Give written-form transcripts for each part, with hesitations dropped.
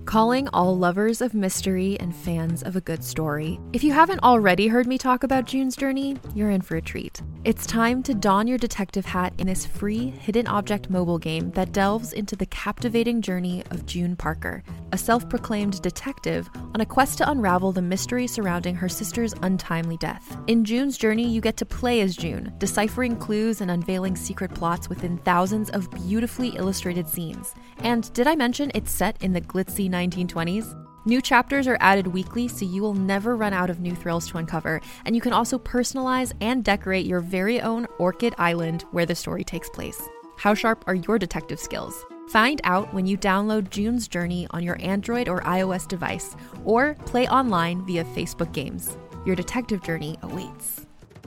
Calling all lovers of mystery and fans of a good story. If you haven't already heard me talk about June's Journey, you're in for a treat. It's time to don your detective hat in this free hidden object mobile game that delves into the captivating journey of June Parker, a self-proclaimed detective on a quest to unravel the mystery surrounding her sister's untimely death. In June's Journey, you get to play as June, deciphering clues and unveiling secret plots within thousands of beautifully illustrated scenes. And did I mention it's set in the glitzy 1920s? New chapters are added weekly, so you will never run out of new thrills to uncover, and you can also personalize and decorate your very own Orchid Island where the story takes place. How sharp are your detective skills? Find out when you download June's Journey on your Android or iOS device, or play online via Facebook Games. Your detective journey awaits.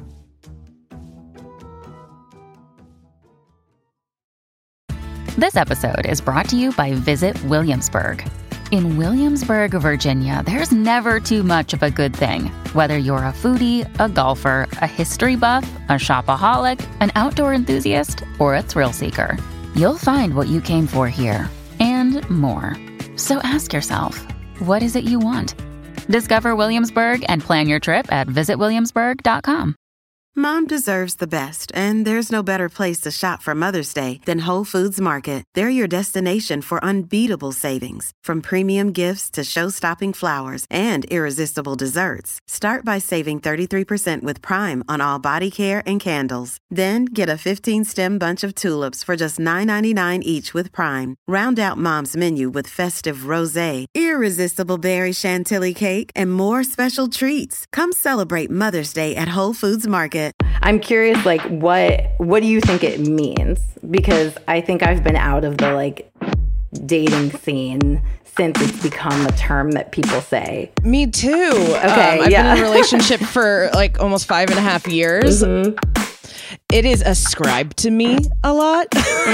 This episode is brought to you by Visit Williamsburg. In Williamsburg, Virginia, there's never too much of a good thing. Whether you're a foodie, a golfer, a history buff, a shopaholic, an outdoor enthusiast, or a thrill seeker, you'll find what you came for here and more. So ask yourself, what is it you want? Discover Williamsburg and plan your trip at visitwilliamsburg.com. Mom deserves the best, and there's no better place to shop for Mother's Day than Whole Foods Market. They're your destination for unbeatable savings, from premium gifts to show-stopping flowers and irresistible desserts. Start by saving 33% with Prime on all body care and candles. Then get a 15-stem bunch of tulips for just $9.99 each with Prime. Round out Mom's menu with festive rosé, irresistible berry chantilly cake, and more special treats. Come celebrate Mother's Day at Whole Foods Market. I'm curious, what do you think it means? Because I think I've been out of the dating scene since it's become a term that people say. Me too. Okay, I've been in a relationship for almost 5.5 years. Mm-hmm. It is ascribed to me a lot.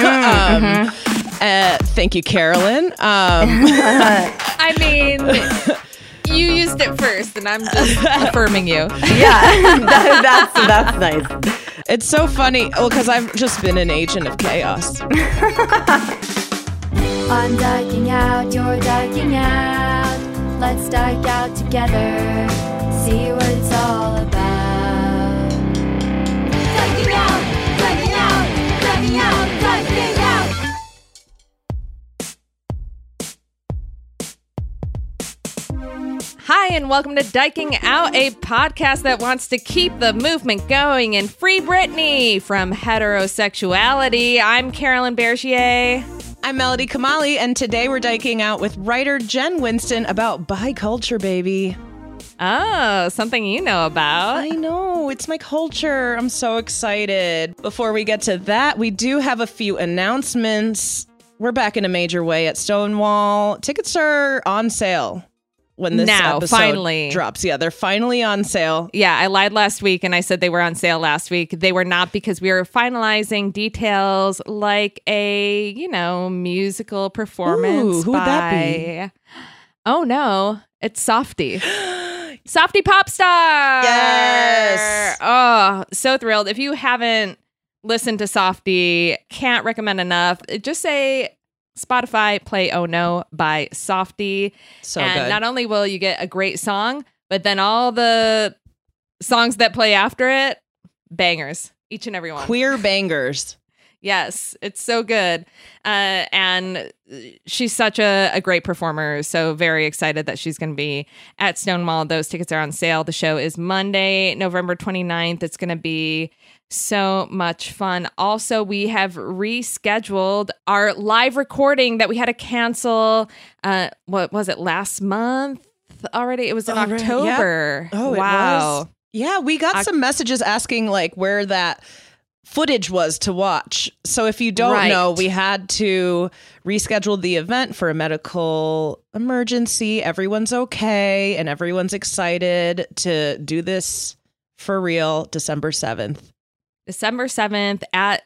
Thank you, Carolyn. I mean... You used it first, and I'm just affirming you. Yeah, that's nice. It's so funny. Well, because I've just been an agent of chaos. I'm dyking out, you're dyking out. Let's dyke out together. See what it's all about. Dyking out, dyking out, dyking out, dyking out. Hi, and welcome to Dyking Out, a podcast that wants to keep the movement going and free Britney from heterosexuality. I'm Carolyn Bergier. I'm Melody Kamali, and today we're dyking out with writer Jen Winston about biculture, baby. Oh, something you know about. I know, it's my culture. I'm so excited. Before we get to that, we do have a few announcements. We're back in a major way at Stonewall. Tickets are on sale when this episode finally drops. Yeah, they're finally on sale. Yeah, I lied last week and I said they were on sale last week. They were not, because we were finalizing details like a, musical performance. Ooh, who would that be? Oh no, it's Softy. Softy Popstar! Yes! Oh, so thrilled. If you haven't listened to Softy, can't recommend enough. Just say Spotify, play Oh No by Softy. So and good. Not only will you get a great song, but then all the songs that play after it, bangers, each and every one. Queer bangers. Yes, it's so good. And she's such a great performer. So very excited that she's going to be at Stonewall. Those tickets are on sale. The show is Monday, November 29th. It's going to be so much fun. Also, we have rescheduled our live recording that we had to cancel. What was it, last month already? It was in October. Yeah. Oh, wow. It was. Yeah, we got some messages asking where that footage was to watch. So if you don't know, we had to reschedule the event for a medical emergency. Everyone's okay and everyone's excited to do this for real December 7th. December 7th at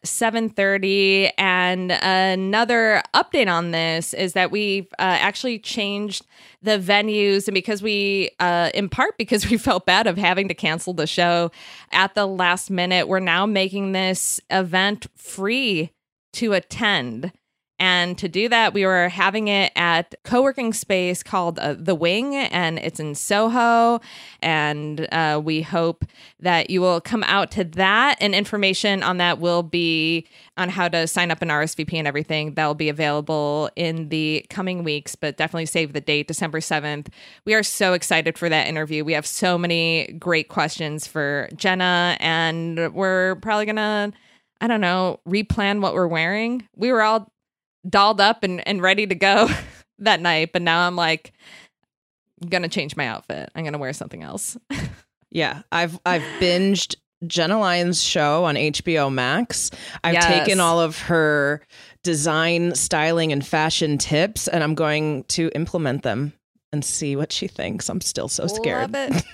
7:30. And another update on this is that we've actually changed the venues, and because in part because we felt bad of having to cancel the show at the last minute, we're now making this event free to attend. And to do that, we were having it at co-working space called The Wing, and it's in Soho. And we hope that you will come out to that. And information on that will be on how to sign up an RSVP and everything. That will be available in the coming weeks, but definitely save the date, December 7th. We are so excited for that interview. We have so many great questions for Jenna, and we're probably going to, I don't know, replan what we're wearing. We were all dolled up and ready to go that night, but now I'm like, I'm gonna change my outfit. I'm gonna wear something else. Yeah, I've binged Jenna Lyons' show on HBO Max. I've taken all of her design, styling, and fashion tips, and I'm going to implement them and see what she thinks. I'm still so scared. Love it.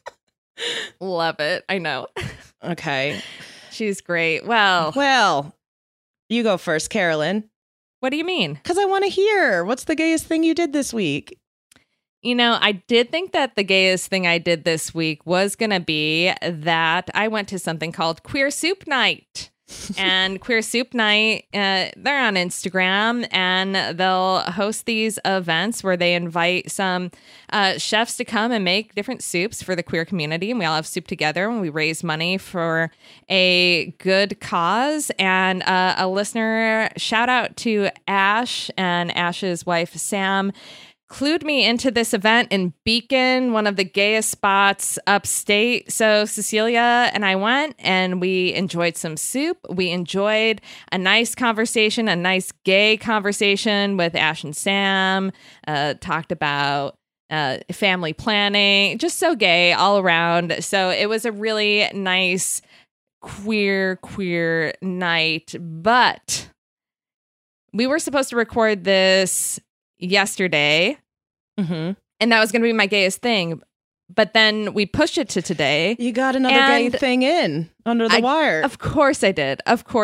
Love it. I know. Okay. She's great. Well, you go first, Carolyn. What do you mean? Because I want to hear. What's the gayest thing you did this week? You know, I did think that the gayest thing I did this week was going to be that I went to something called Queer Soup Night. And Queer Soup Night, they're on Instagram, and they'll host these events where they invite some chefs to come and make different soups for the queer community. And we all have soup together, and we raise money for a good cause. And a listener, shout out to Ash and Ash's wife, Sam, clued me into this event in Beacon, one of the gayest spots upstate. So Cecilia and I went, and we enjoyed some soup. We enjoyed a nice conversation, a nice gay conversation with Ash and Sam, talked about family planning, just so gay all around. So it was a really nice queer night. But we were supposed to record this yesterday, and that was going to be my gayest thing, but then we pushed it to today. You got another gay thing in under the wire. Of course I did,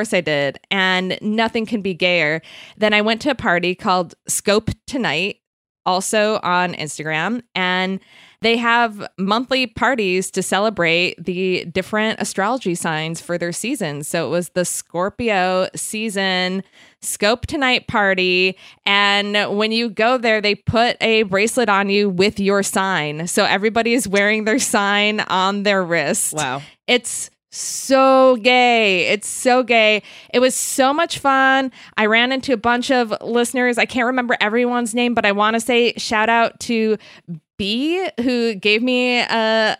and nothing can be gayer. Then I went to a party called Scope Tonight, also on Instagram, and they have monthly parties to celebrate the different astrology signs for their season. So it was the Scorpio season Scope Tonight party. And when you go there, they put a bracelet on you with your sign. So everybody is wearing their sign on their wrist. Wow. It's so gay. It's so gay. It was so much fun. I ran into a bunch of listeners. I can't remember everyone's name, but I want to say shout out to B, who gave me $1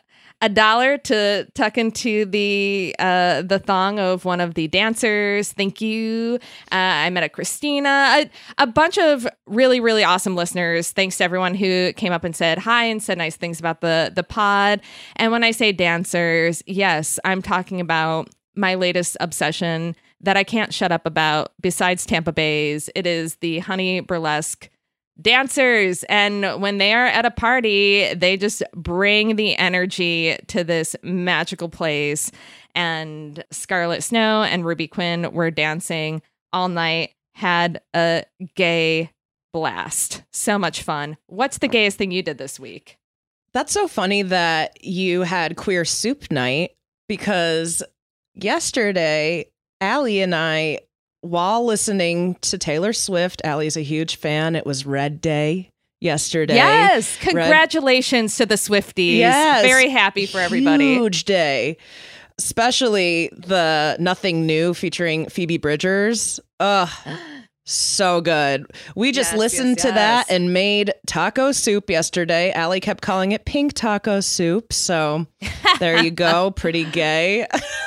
to tuck into the thong of one of the dancers. Thank you. I met a Christina, a bunch of really, really awesome listeners. Thanks to everyone who came up and said hi and said nice things about the pod. And when I say dancers, yes, I'm talking about my latest obsession that I can't shut up about besides Tampa Bay's. It is the Honey Burlesque dancers. And when they are at a party, they just bring the energy to this magical place. And Scarlett Snow and Ruby Quinn were dancing all night, had a gay blast. So much fun. What's the gayest thing you did this week? That's so funny that you had Queer Soup Night, because yesterday, Allie and I, while listening to Taylor Swift, Allie's a huge fan. It was Red Day yesterday. Yes. Congratulations to the Swifties. Yes. Very happy for everybody. Huge day. Especially the Nothing New featuring Phoebe Bridgers. Ugh. So good. We just listened to that and made taco soup yesterday. Allie kept calling it pink taco soup. So there you go. Pretty gay.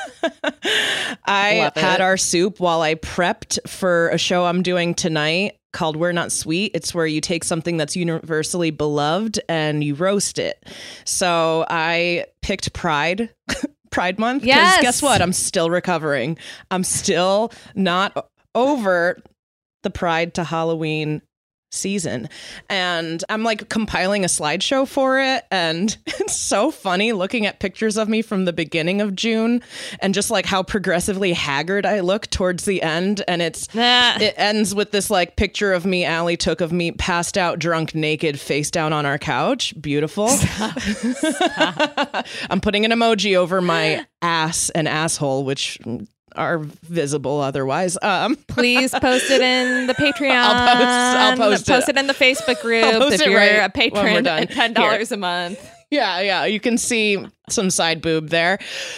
I had our soup while I prepped for a show I'm doing tonight called We're Not Sweet. It's where you take something that's universally beloved and you roast it. So I picked Pride Month. Yes. Because guess what? I'm still recovering. I'm still not over the Pride to Halloween season. And I'm like compiling a slideshow for it. And it's so funny looking at pictures of me from the beginning of June and just like how progressively haggard I look towards the end. And it ends with this like picture of me Allie took of me passed out, drunk, naked, face down on our couch. Beautiful. Stop. I'm putting an emoji over my ass and asshole, which are visible otherwise. Please post it in the Patreon. I'll post it in the Facebook group if you're a patron at $10 a month. Yeah. You can see some side boob there.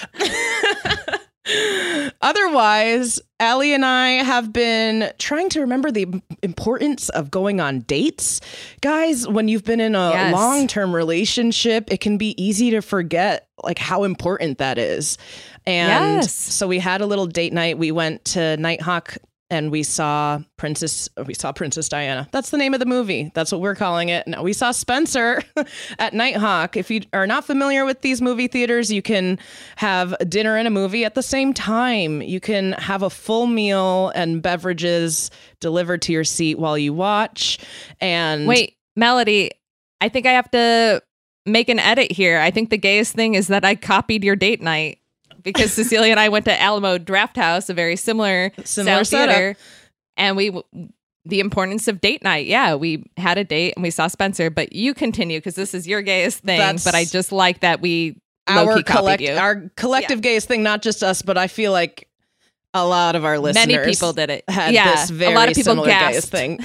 Otherwise, Allie and I have been trying to remember the importance of going on dates. Guys, when you've been in a long-term relationship, it can be easy to forget like how important that is. And so we had a little date night. We went to Nighthawk and we saw Princess Diana. That's the name of the movie. That's what we're calling it. No, we saw Spencer at Nighthawk. If you are not familiar with these movie theaters, you can have a dinner and a movie at the same time. You can have a full meal and beverages delivered to your seat while you watch. And wait, Melody, I think I have to make an edit here. I think the gayest thing is that I copied your date night. Because Cecilia and I went to Alamo Drafthouse, a very similar sound theater, and the importance of date night. Yeah, we had a date and we saw Spencer, but you continue because this is your gayest thing. But I just like that we our collective gayest thing, not just us, but I feel like a lot of our listeners, many people did it. Had this very a lot of people similar gayest thing.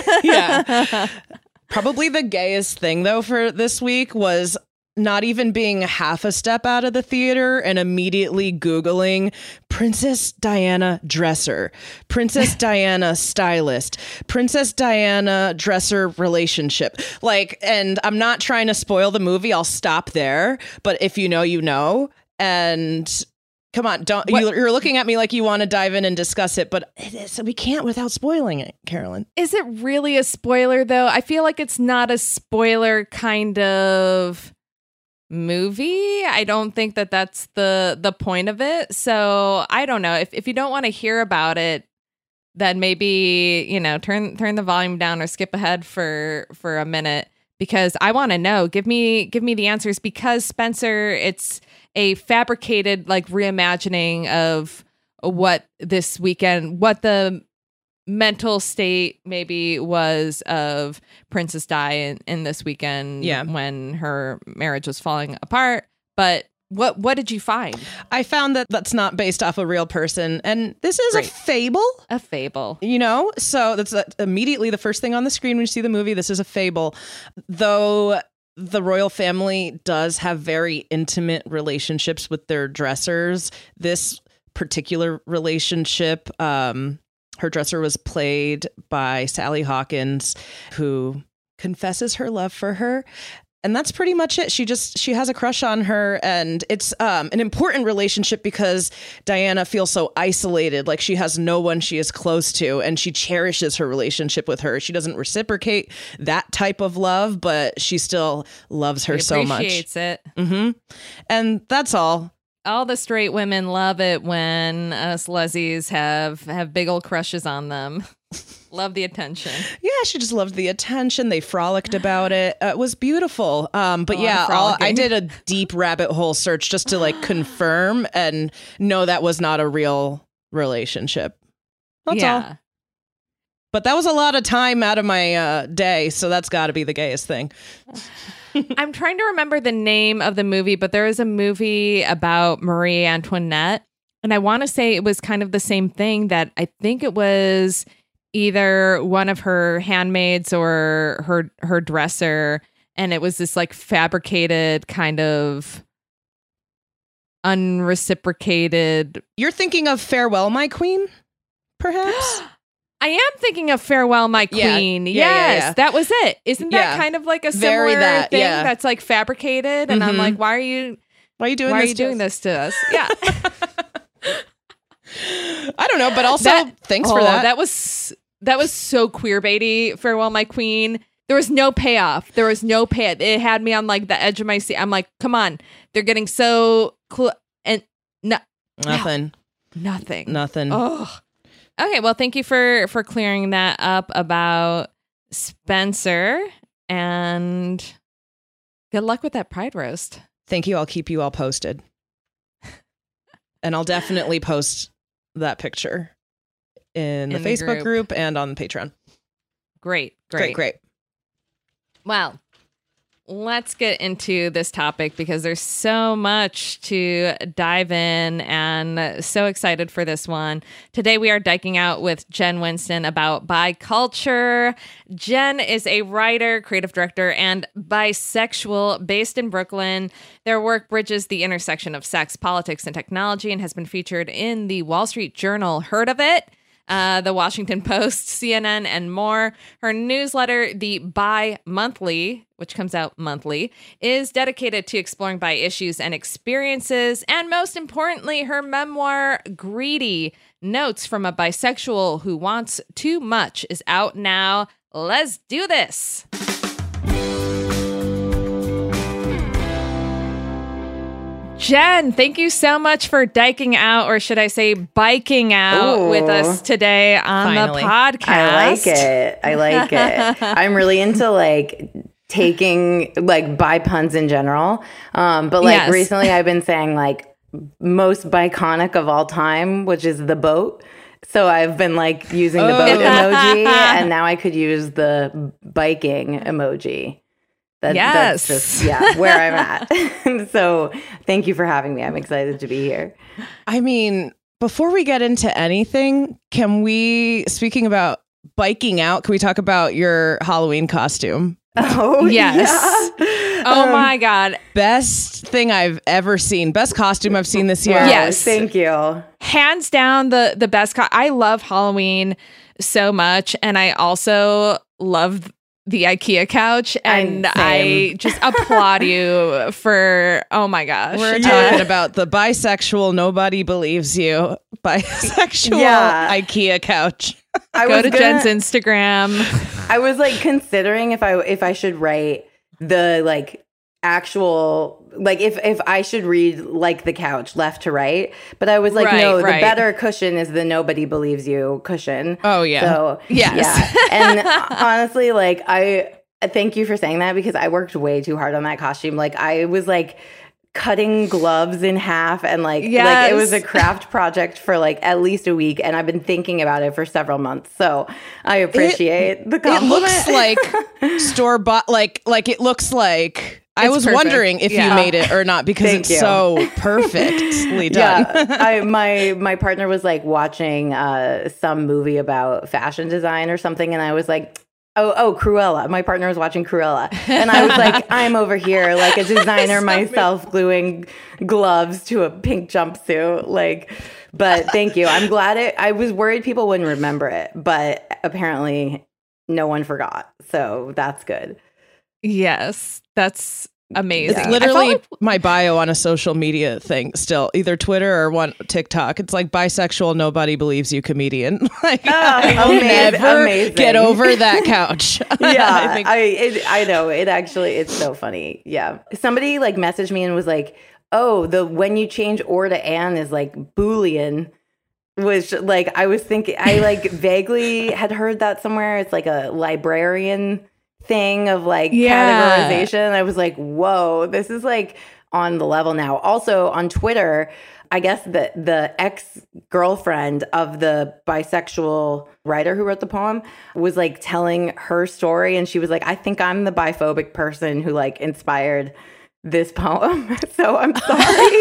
Yeah, probably the gayest thing though for this week was not even being half a step out of the theater and immediately Googling Princess Diana dresser, Princess Diana stylist, Princess Diana dresser relationship. Like, and I'm not trying to spoil the movie. I'll stop there. But if you know, you know. And come on, you're looking at me like you want to dive in and discuss it, but we can't without spoiling it, Carolyn. Is it really a spoiler though? I feel like it's not a spoiler kind of movie. I don't think that that's the point of it. So I don't know. If you don't want to hear about it, then maybe, turn the volume down or skip ahead for a minute, because I want to know. Give me the answers, because Spencer, it's a fabricated like reimagining of what this weekend, what the mental state maybe was of Princess Di in this weekend when her marriage was falling apart. But what did you find? I found that that's not based off a real person, and this is a fable. A fable. So that's immediately the first thing on the screen when you see the movie. This is a fable. Though the royal family does have very intimate relationships with their dressers, this particular relationship, her dresser was played by Sally Hawkins, who confesses her love for her. And that's pretty much it. She has a crush on her, and it's an important relationship because Diana feels so isolated, like she has no one she is close to, and she cherishes her relationship with her. She doesn't reciprocate that type of love, but she still loves her so much. Appreciates it. Mm-hmm. And that's all. All the straight women love it when us lesbies have big old crushes on them. Love the attention. Yeah, she just loved the attention. They frolicked about it. It was beautiful. But I did a deep rabbit hole search just to like confirm and know that was not a real relationship. That's all. But that was a lot of time out of my day, so that's got to be the gayest thing. I'm trying to remember the name of the movie, but there is a movie about Marie Antoinette, and I want to say it was kind of the same thing, that I think it was either one of her handmaids or her dresser, and it was this like fabricated kind of unreciprocated. You're thinking of Farewell, My Queen, perhaps? I am thinking of Farewell, My Queen. Yes, that was it. Isn't that kind of like a similar thing that's like fabricated? And I'm like, why are you doing this to us? Yeah. I don't know, but also thanks for that. That was so queerbaity. Farewell, My Queen. There was no payoff. It had me on like the edge of my seat. I'm like, come on, they're getting so cool and nothing. Oh. Okay, well, thank you for clearing that up about Spencer, and good luck with that Pride roast. Thank you. I'll keep you all posted. And I'll definitely post that picture in the Facebook group and on Patreon. Great. Well, let's get into this topic because there's so much to dive in and so excited for this one. Today we are diking out with Jen Winston about bi culture. Jen is a writer, creative director, and bisexual based in Brooklyn. Their work bridges the intersection of sex, politics, and technology and has been featured in the Wall Street Journal. Heard of it? The Washington Post, CNN, and more. Her newsletter, The Bi Monthly, which comes out monthly, is dedicated to exploring bi issues and experiences. And most importantly, her memoir, Greedy, Notes from a Bisexual Who Wants Too Much, is out now. Let's do this. Jen, thank you so much for diking out, or should I say biking out with us today on the podcast. I like it. I'm really into like taking like bi puns in general. But like recently I've been saying like most biconic of all time, which is the boat. So I've been like using the boat emoji, and now I could use the biking emoji. That's just, where I'm at. So thank you for having me. I'm excited to be here. I mean, before we get into anything, speaking about biking out, can we talk about your Halloween costume? Oh, yes. Yeah. Oh my God. Best thing I've ever seen. Best costume I've seen this year. Wow, yes. Thank you. Hands down the best. I love Halloween so much. And I also love the IKEA couch, and I just applaud you for, oh my gosh. We're talking about the bisexual, nobody believes you, bisexual IKEA couch. Go to Jen's Instagram. I was like considering if I should write the like actual, like if I should read like the couch left to right, but I was like, the better cushion is the nobody believes you cushion. Oh yeah. So yeah. And honestly, like I thank you for saying that because I worked way too hard on that costume. Like I was like cutting gloves in half and like it was a craft project for like at least a week, and I've been thinking about it for several months. So I appreciate the compliment. It looks like store-bought, like it looks like I was perfect. Wondering if you made it or not because it's so perfectly done. Yeah, my partner was like watching some movie about fashion design or something, and I was like, oh, Cruella. My partner was watching Cruella, and I was like, I'm over here like a designer myself, gluing gloves to a pink jumpsuit. Like, but thank you. I'm glad I was worried people wouldn't remember it, but apparently no one forgot, so that's good. Yes, that's amazing. It's literally my bio on a social media thing still, either Twitter or TikTok. It's like bisexual, nobody believes you comedian. Like, I will never get over that couch. Yeah, I know. It's so funny. Yeah. Somebody like messaged me and was like, oh, when you change or to an is like Boolean. Which like I was thinking, I like vaguely had heard that somewhere. It's like a librarian thing of like categorization. I was like, whoa, this is like on the level now. Also on Twitter, I guess the ex-girlfriend of the bisexual writer who wrote the poem was like telling her story, and she was like, I think I'm the biphobic person who like inspired this poem. So I'm sorry.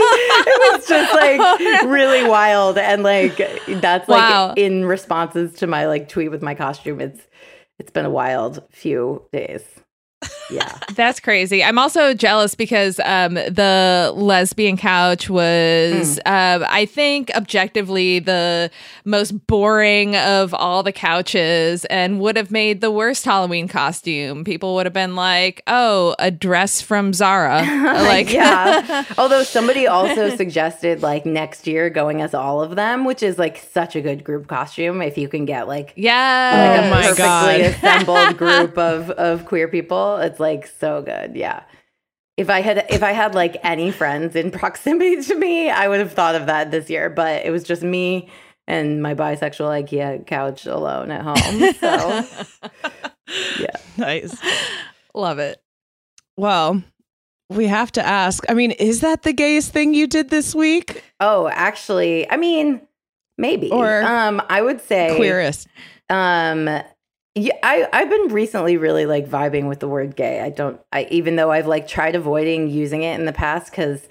It was just like really wild, and like that's like in responses to my like tweet with my costume. It's been a wild few days. Yeah. That's crazy. I'm also jealous because the lesbian couch was, I think, objectively the most boring of all the couches and would have made the worst Halloween costume. People would have been like, oh, a dress from Zara. Like, yeah. Although somebody also suggested like next year going as all of them, which is like such a good group costume if you can get like, like a perfectly assembled group of queer people. It's like so good. Yeah. If I had like any friends in proximity to me, I would have thought of that this year, but it was just me and my bisexual IKEA couch alone at home. So yeah. Nice. Love it. Well, we have to ask, I mean, is that the gayest thing you did this week? Oh, actually, I mean, maybe. Or I would say queerest. Yeah, I've been recently really like vibing with the word gay. Even though I've like tried avoiding using it in the past because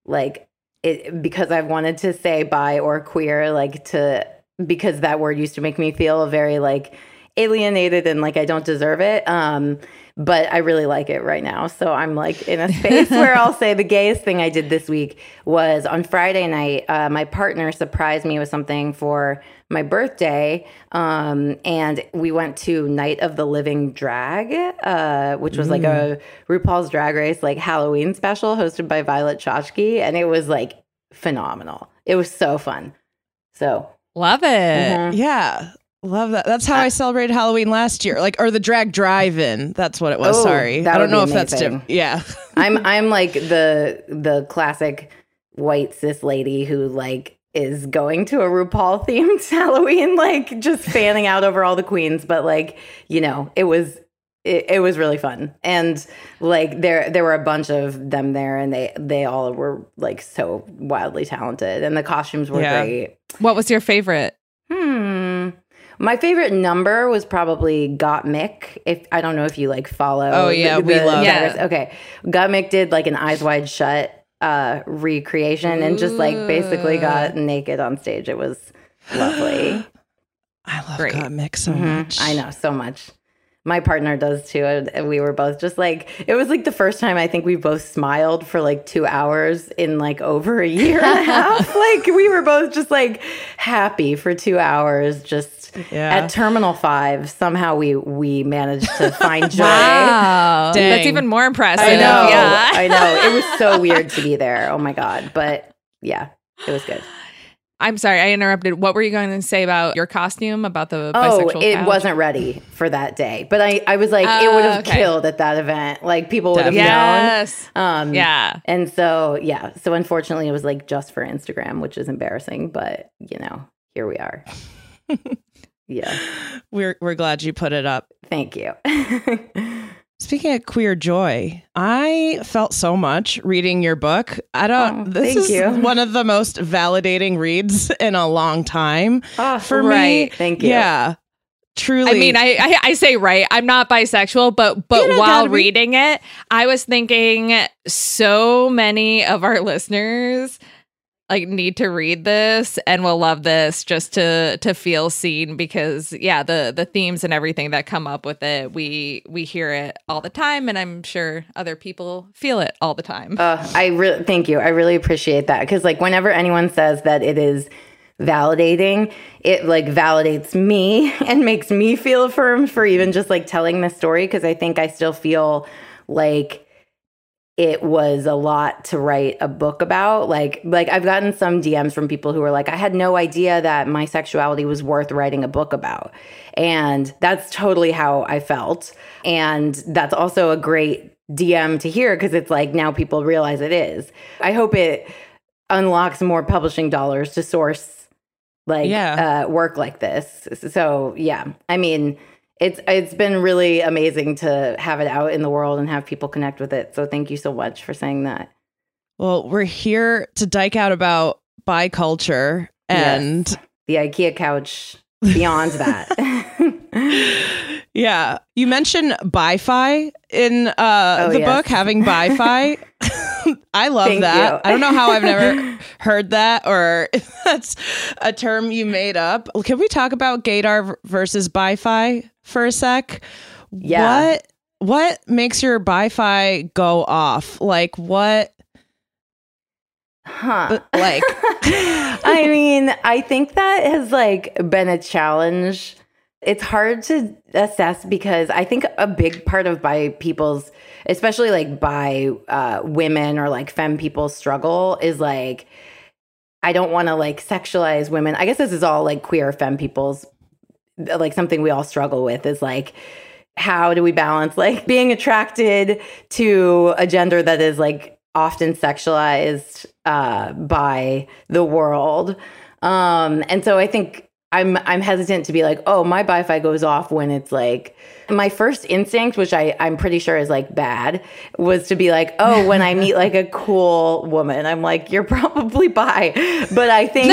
I've wanted to say bi or queer, because that word used to make me feel very like alienated and like I don't deserve it. But I really like it right now. So I'm like in a space where I'll say the gayest thing I did this week was on Friday night, my partner surprised me with something for my birthday. And we went to Night of the Living Drag, which was like a RuPaul's Drag Race, like Halloween special hosted by Violet Chachki. And it was like phenomenal. It was so fun. So love it. Yeah. Love that. That's how I celebrated Halloween last year. Or the drag drive-in. That's what it was. Sorry. I don't know if that's different. Yeah. I'm like the classic white cis lady who like is going to a RuPaul themed Halloween, like just fanning out over all the queens. But like, it was really fun. And like there were a bunch of them there and they all were like so wildly talented and the costumes were great. What was your favorite? My favorite number was probably Got Mick. I don't know if you like follow. Oh yeah, we love it. Okay. Got Mick did like an Eyes Wide Shut recreation and just like basically got naked on stage. It was lovely. I love Got Mick so much. I know, so much. My partner does too. And we were both just like, it was like the first time I think we both smiled for like 2 hours in like over a year and a half. Like we were both just like happy for 2 hours just at Terminal 5. Somehow we managed to find joy. Wow. That's even more impressive. I know. Yeah. I know. It was so weird to be there. Oh my God. But yeah, it was good. I'm sorry, I interrupted. What were you going to say about your costume, about the bisexual it couch? Wasn't ready for that day. But I was like, it would have killed at that event. Like, people would have known. Yeah. And so, So, unfortunately, it was like just for Instagram, which is embarrassing. But, here we are. Yeah. We're glad you put it up. Thank you. Speaking of queer joy, I felt so much reading your book. This is one of the most validating reads in a long time for me. Thank you. Yeah, truly. I mean, I say right. I'm not bisexual, but while reading it, I was thinking so many of our listeners like need to read this and will love this just to feel seen because the themes and everything that come up with it, we hear it all the time and I'm sure other people feel it all the time. Thank you. I really appreciate that because like whenever anyone says that it is validating, it like validates me and makes me feel affirmed for even just like telling this story because I think I still feel like it was a lot to write a book about. Like I've gotten some DMs from people who are like, I had no idea that my sexuality was worth writing a book about. And that's totally how I felt. And that's also a great DM to hear because it's like now people realize it is. I hope it unlocks more publishing dollars to source work like this. So I mean, It's been really amazing to have it out in the world and have people connect with it. So thank you so much for saying that. Well, we're here to dyke out about bi culture and the IKEA couch beyond that. Yeah. You mentioned Bi-Fi in the book, having Bi-Fi. I love that. You. I don't know how I've never heard that or if that's a term you made up. Can we talk about gaydar versus Bi-Fi for a sec? Yeah. What makes your Bi-Fi go off? Like what? Like I mean, I think that has like been a challenge. It's hard to assess because I think a big part of bi people's, especially like bi women or like femme people's struggle is like, I don't want to like sexualize women. I guess this is all like queer femme people's, like something we all struggle with is like, how do we balance like being attracted to a gender that is like often sexualized by the world? And so I think I'm hesitant to be like, oh, my bi-fi goes off when it's like, my first instinct, which I'm pretty sure is like bad, was to be like, oh, when I meet like a cool woman, I'm like, you're probably bi. But I think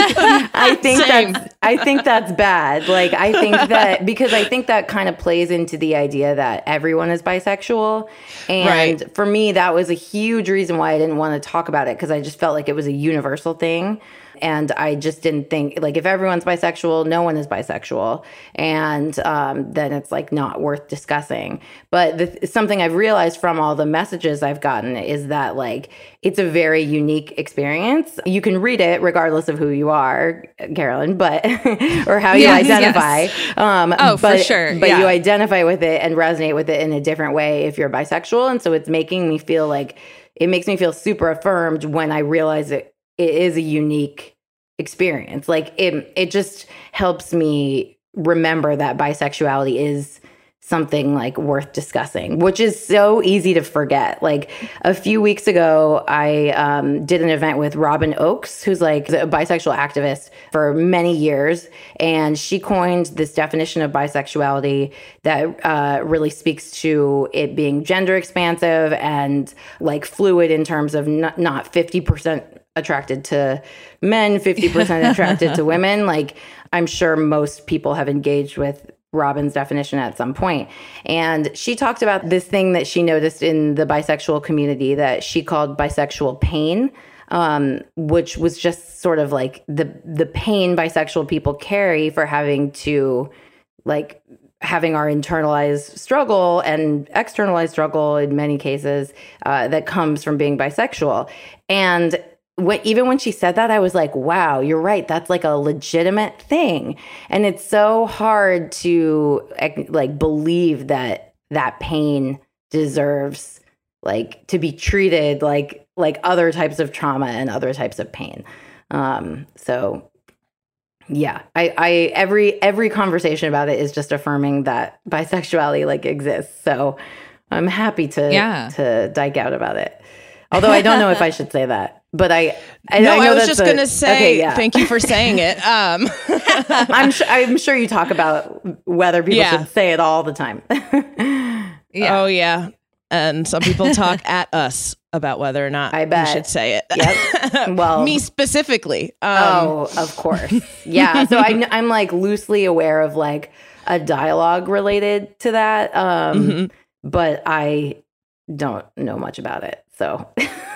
that's bad. Like, I think that, because I think that kind of plays into the idea that everyone is bisexual. And for me, that was a huge reason why I didn't want to talk about it, because I just felt like it was a universal thing. And I just didn't think, like, if everyone's bisexual, no one is bisexual. And then it's, like, not worth discussing. But something I've realized from all the messages I've gotten is that, like, it's a very unique experience. You can read it regardless of who you are, Carolyn, but or how you identify. Yes. For sure. But you identify with it and resonate with it in a different way if you're bisexual. And so it's making me feel like, it makes me feel super affirmed when I realize it is a unique experience. Like it just helps me remember that bisexuality is something like worth discussing, which is so easy to forget. Like a few weeks ago, I did an event with Robin Oakes, who's like a bisexual activist for many years. And she coined this definition of bisexuality that really speaks to it being gender expansive and like fluid in terms of not 50% attracted to men, 50% attracted to women. Like, I'm sure most people have engaged with Robin's definition at some point. And she talked about this thing that she noticed in the bisexual community that she called bisexual pain, which was just sort of like the pain bisexual people carry for having our internalized struggle and externalized struggle in many cases that comes from being bisexual. And even when she said that, I was like, wow, you're right. That's like a legitimate thing. And it's so hard to like believe that pain deserves like to be treated like other types of trauma and other types of pain. So yeah, I every conversation about it is just affirming that bisexuality like exists. So I'm happy to dyke out about it. Although I don't know if I should say that. But I was just going to say, thank you for saying it. I'm sure you talk about whether people should say it all the time. Oh, yeah. And some people talk at us about whether or not we should say it. Yep. Well, me specifically. Of course. Yeah. So I'm like loosely aware of like a dialogue related to that. But I don't know much about it. So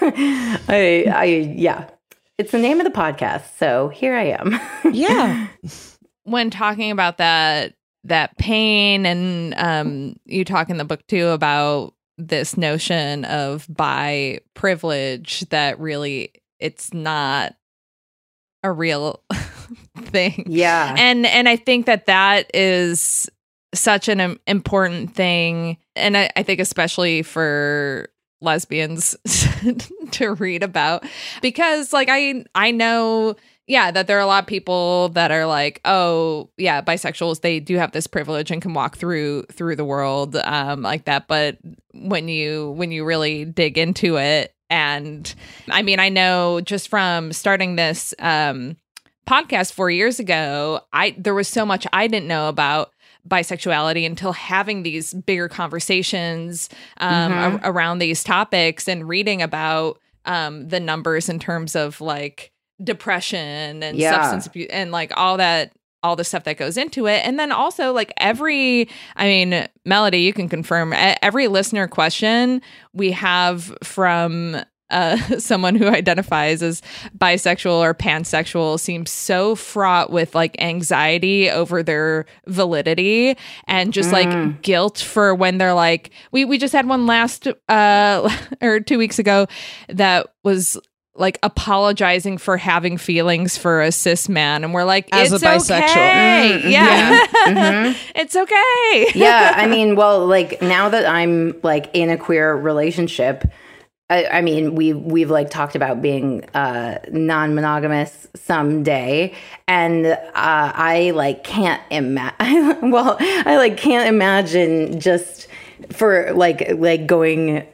it's the name of the podcast. So here I am. Yeah. When talking about that pain, and you talk in the book too about this notion of bi privilege, that really it's not a real thing. Yeah. And I think that is such an important thing. And I think especially for lesbians to read about, because like I know that there are a lot of people that are like, oh yeah, bisexuals, they do have this privilege and can walk through the world like that. But when you really dig into it, and I mean, I know just from starting this podcast 4 years ago, there was so much I didn't know about bisexuality until having these bigger conversations around these topics and reading about the numbers in terms of like depression and substance abuse and like all the stuff that goes into it. And then also like Melody, you can confirm every listener question we have from someone who identifies as bisexual or pansexual seems so fraught with like anxiety over their validity and just like guilt for when they're like, we just had one last or 2 weeks ago that was like apologizing for having feelings for a cis man, and we're like, as it's a bisexual. Okay. It's okay. Yeah, I mean, well, like now that I'm like in a queer relationship, I mean, we've like talked about being non-monogamous someday, and I like can't imagine. Well, I like can't imagine just for like going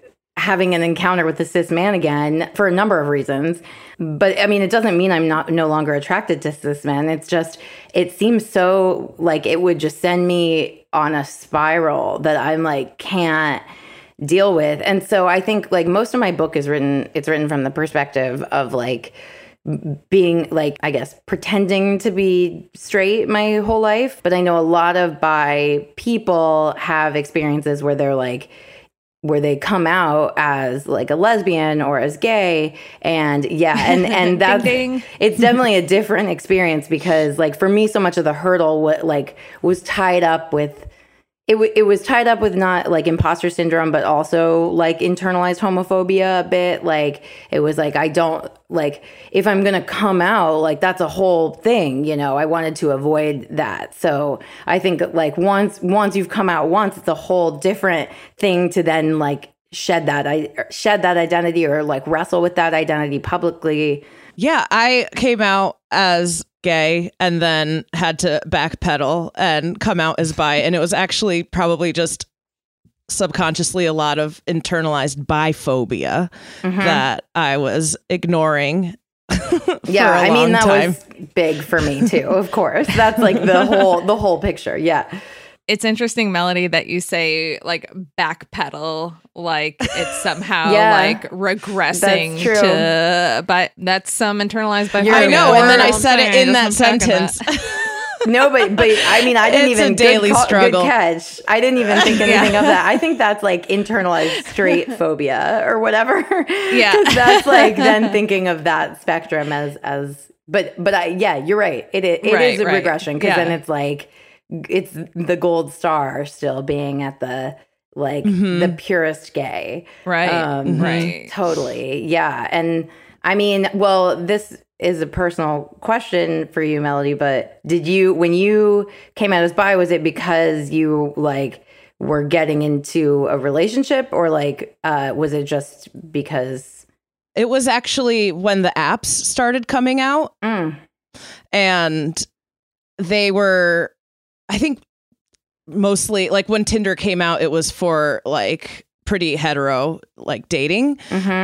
having an encounter with a cis man again for a number of reasons. But I mean, it doesn't mean I'm no longer attracted to cis men. It's just, it seems so like it would just send me on a spiral that I'm like, can't deal with. And so I think like most of my book it's written from the perspective of like being like, I guess, pretending to be straight my whole life. But I know a lot of bi people have experiences where they're like, where they come out as like a lesbian or as gay. And and that's, ding, ding. It's definitely a different experience because like for me, so much of the hurdle was tied up with, it was tied up with not like imposter syndrome, but also like internalized homophobia a bit. Like it was like, I don't like, if I'm going to come out, like that's a whole thing, you know, I wanted to avoid that. So I think like once you've come out once, it's a whole different thing to then like shed that identity or like wrestle with that identity publicly. Yeah, I came out as gay and then had to backpedal and come out as bi. And it was actually probably just subconsciously a lot of internalized biphobia that I was ignoring. Yeah, I mean, that was big for me too, of course. That's like the whole picture. Yeah. It's interesting, Melody, that you say like backpedal, like it's somehow like regressing to, but that's some internalized biphobia. I know, and then I said it in that sentence. No, but I mean, I didn't even struggle. Good catch. I didn't even think anything of that. I think that's like internalized straight phobia or whatever. Yeah, because that's like then thinking of that spectrum as. But you're right. It is a regression because then it's like. It's the gold star still being at the like the purest gay. Right. Totally. Yeah. And I mean, well, this is a personal question for you, Melody, but when you came out as bi, was it because you like were getting into a relationship or like was it just because? It was actually when the apps started coming out and they were, I think mostly like when Tinder came out, it was for like pretty hetero like dating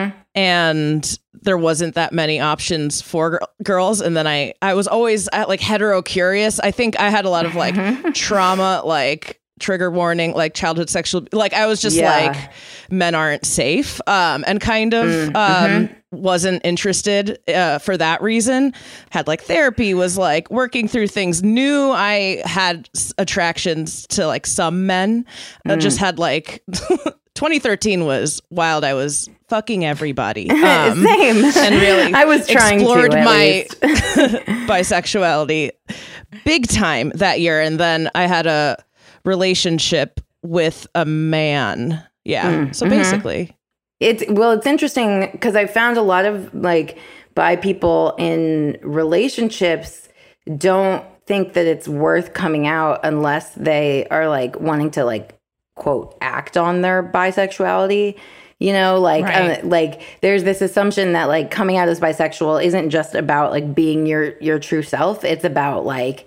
and there wasn't that many options for girls. And then I was always like hetero curious. I think I had a lot of like trauma, like trigger warning, like childhood sexual, like I was just like men aren't safe and kind of wasn't interested for that reason. Had like therapy, was like working through things, knew I had attractions to like some men. Just had like 2013 was wild. I was fucking everybody. Same. And really I was trying explored to, my bisexuality big time that year. And then I had a relationship with a man. Yeah. So basically it's interesting because I found a lot of like bi people in relationships don't think that it's worth coming out unless they are like wanting to like quote act on their bisexuality, you know, like like there's this assumption that like coming out as bisexual isn't just about like being your true self. It's about like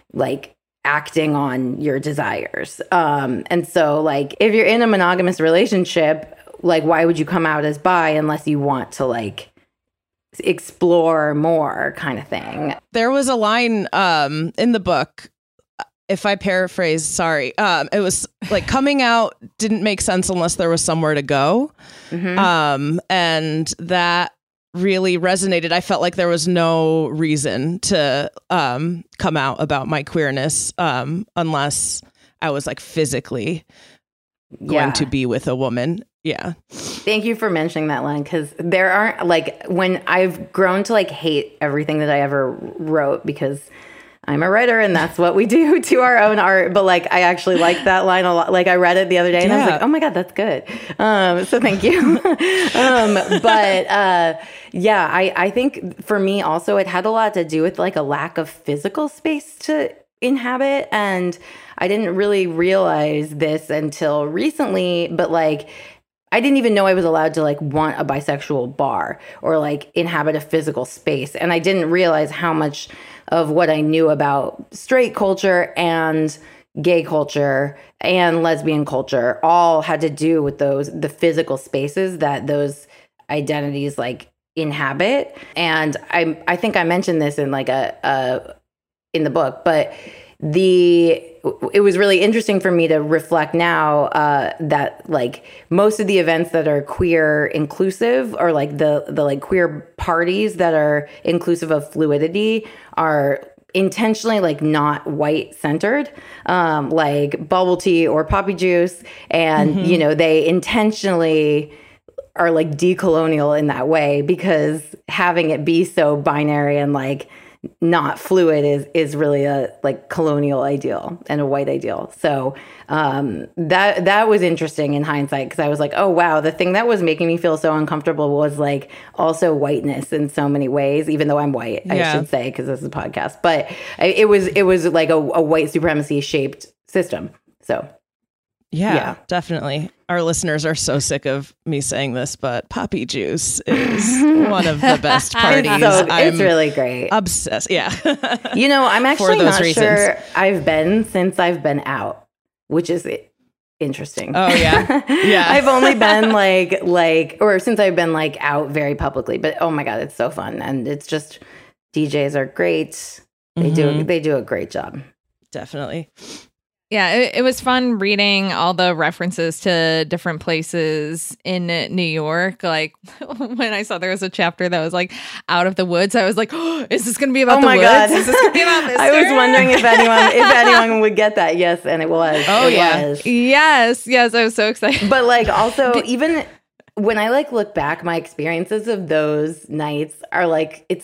acting on your desires. And so like if you're in a monogamous relationship, like why would you come out as bi unless you want to like explore more kind of thing? There was a line in the book, if I paraphrase, sorry, it was like coming out didn't make sense unless there was somewhere to go. And that really resonated. I felt like there was no reason to come out about my queerness unless I was like physically going to be with a woman. Yeah. Thank you for mentioning that line because there aren't like when I've grown to like hate everything that I ever wrote because I'm a writer and that's what we do to our own art. But like, I actually like that line a lot. Like I read it the other day and I was like, oh my God, that's good. So thank you. I think for me also, it had a lot to do with like a lack of physical space to inhabit. And I didn't really realize this until recently, but like, I didn't even know I was allowed to like want a bisexual bar or like inhabit a physical space. And I didn't realize how much of what I knew about straight culture and gay culture and lesbian culture all had to do with the physical spaces that those identities like inhabit. And I think I mentioned this in like in the book, but it was really interesting for me to reflect now that like most of the events that are queer inclusive, or like the like queer parties that are inclusive of fluidity, are intentionally like not white centered, like bubble tea or poppy juice, and you know, they intentionally are like decolonial in that way, because having it be so binary and like not fluid is really a like colonial ideal and a white ideal. So that was interesting in hindsight, because I was like, oh wow, the thing that was making me feel so uncomfortable was like also whiteness in so many ways, even though I'm white, I should say, because this is a podcast. But it was like a white supremacy shaped system. So yeah, definitely. Our listeners are so sick of me saying this, but poppy juice is one of the best parties. It's really great. Obsessed. Yeah. You know, I'm actually not sure I've been since I've been out, which is interesting. Oh yeah. Yeah. I've only been like, or since I've been like out very publicly, but oh my God, it's so fun. And it's just, DJs are great. They do a great job. Definitely. Yeah, it was fun reading all the references to different places in New York. Like when I saw there was a chapter that was like out of the woods, I was like, oh, is this going to be about the woods? God. Is this going to be about this? I was wondering if anyone would get that. Yes, and it was. Oh, it yeah. was. Yes, I was so excited. But like also, even when I like look back, my experiences of those nights are like, it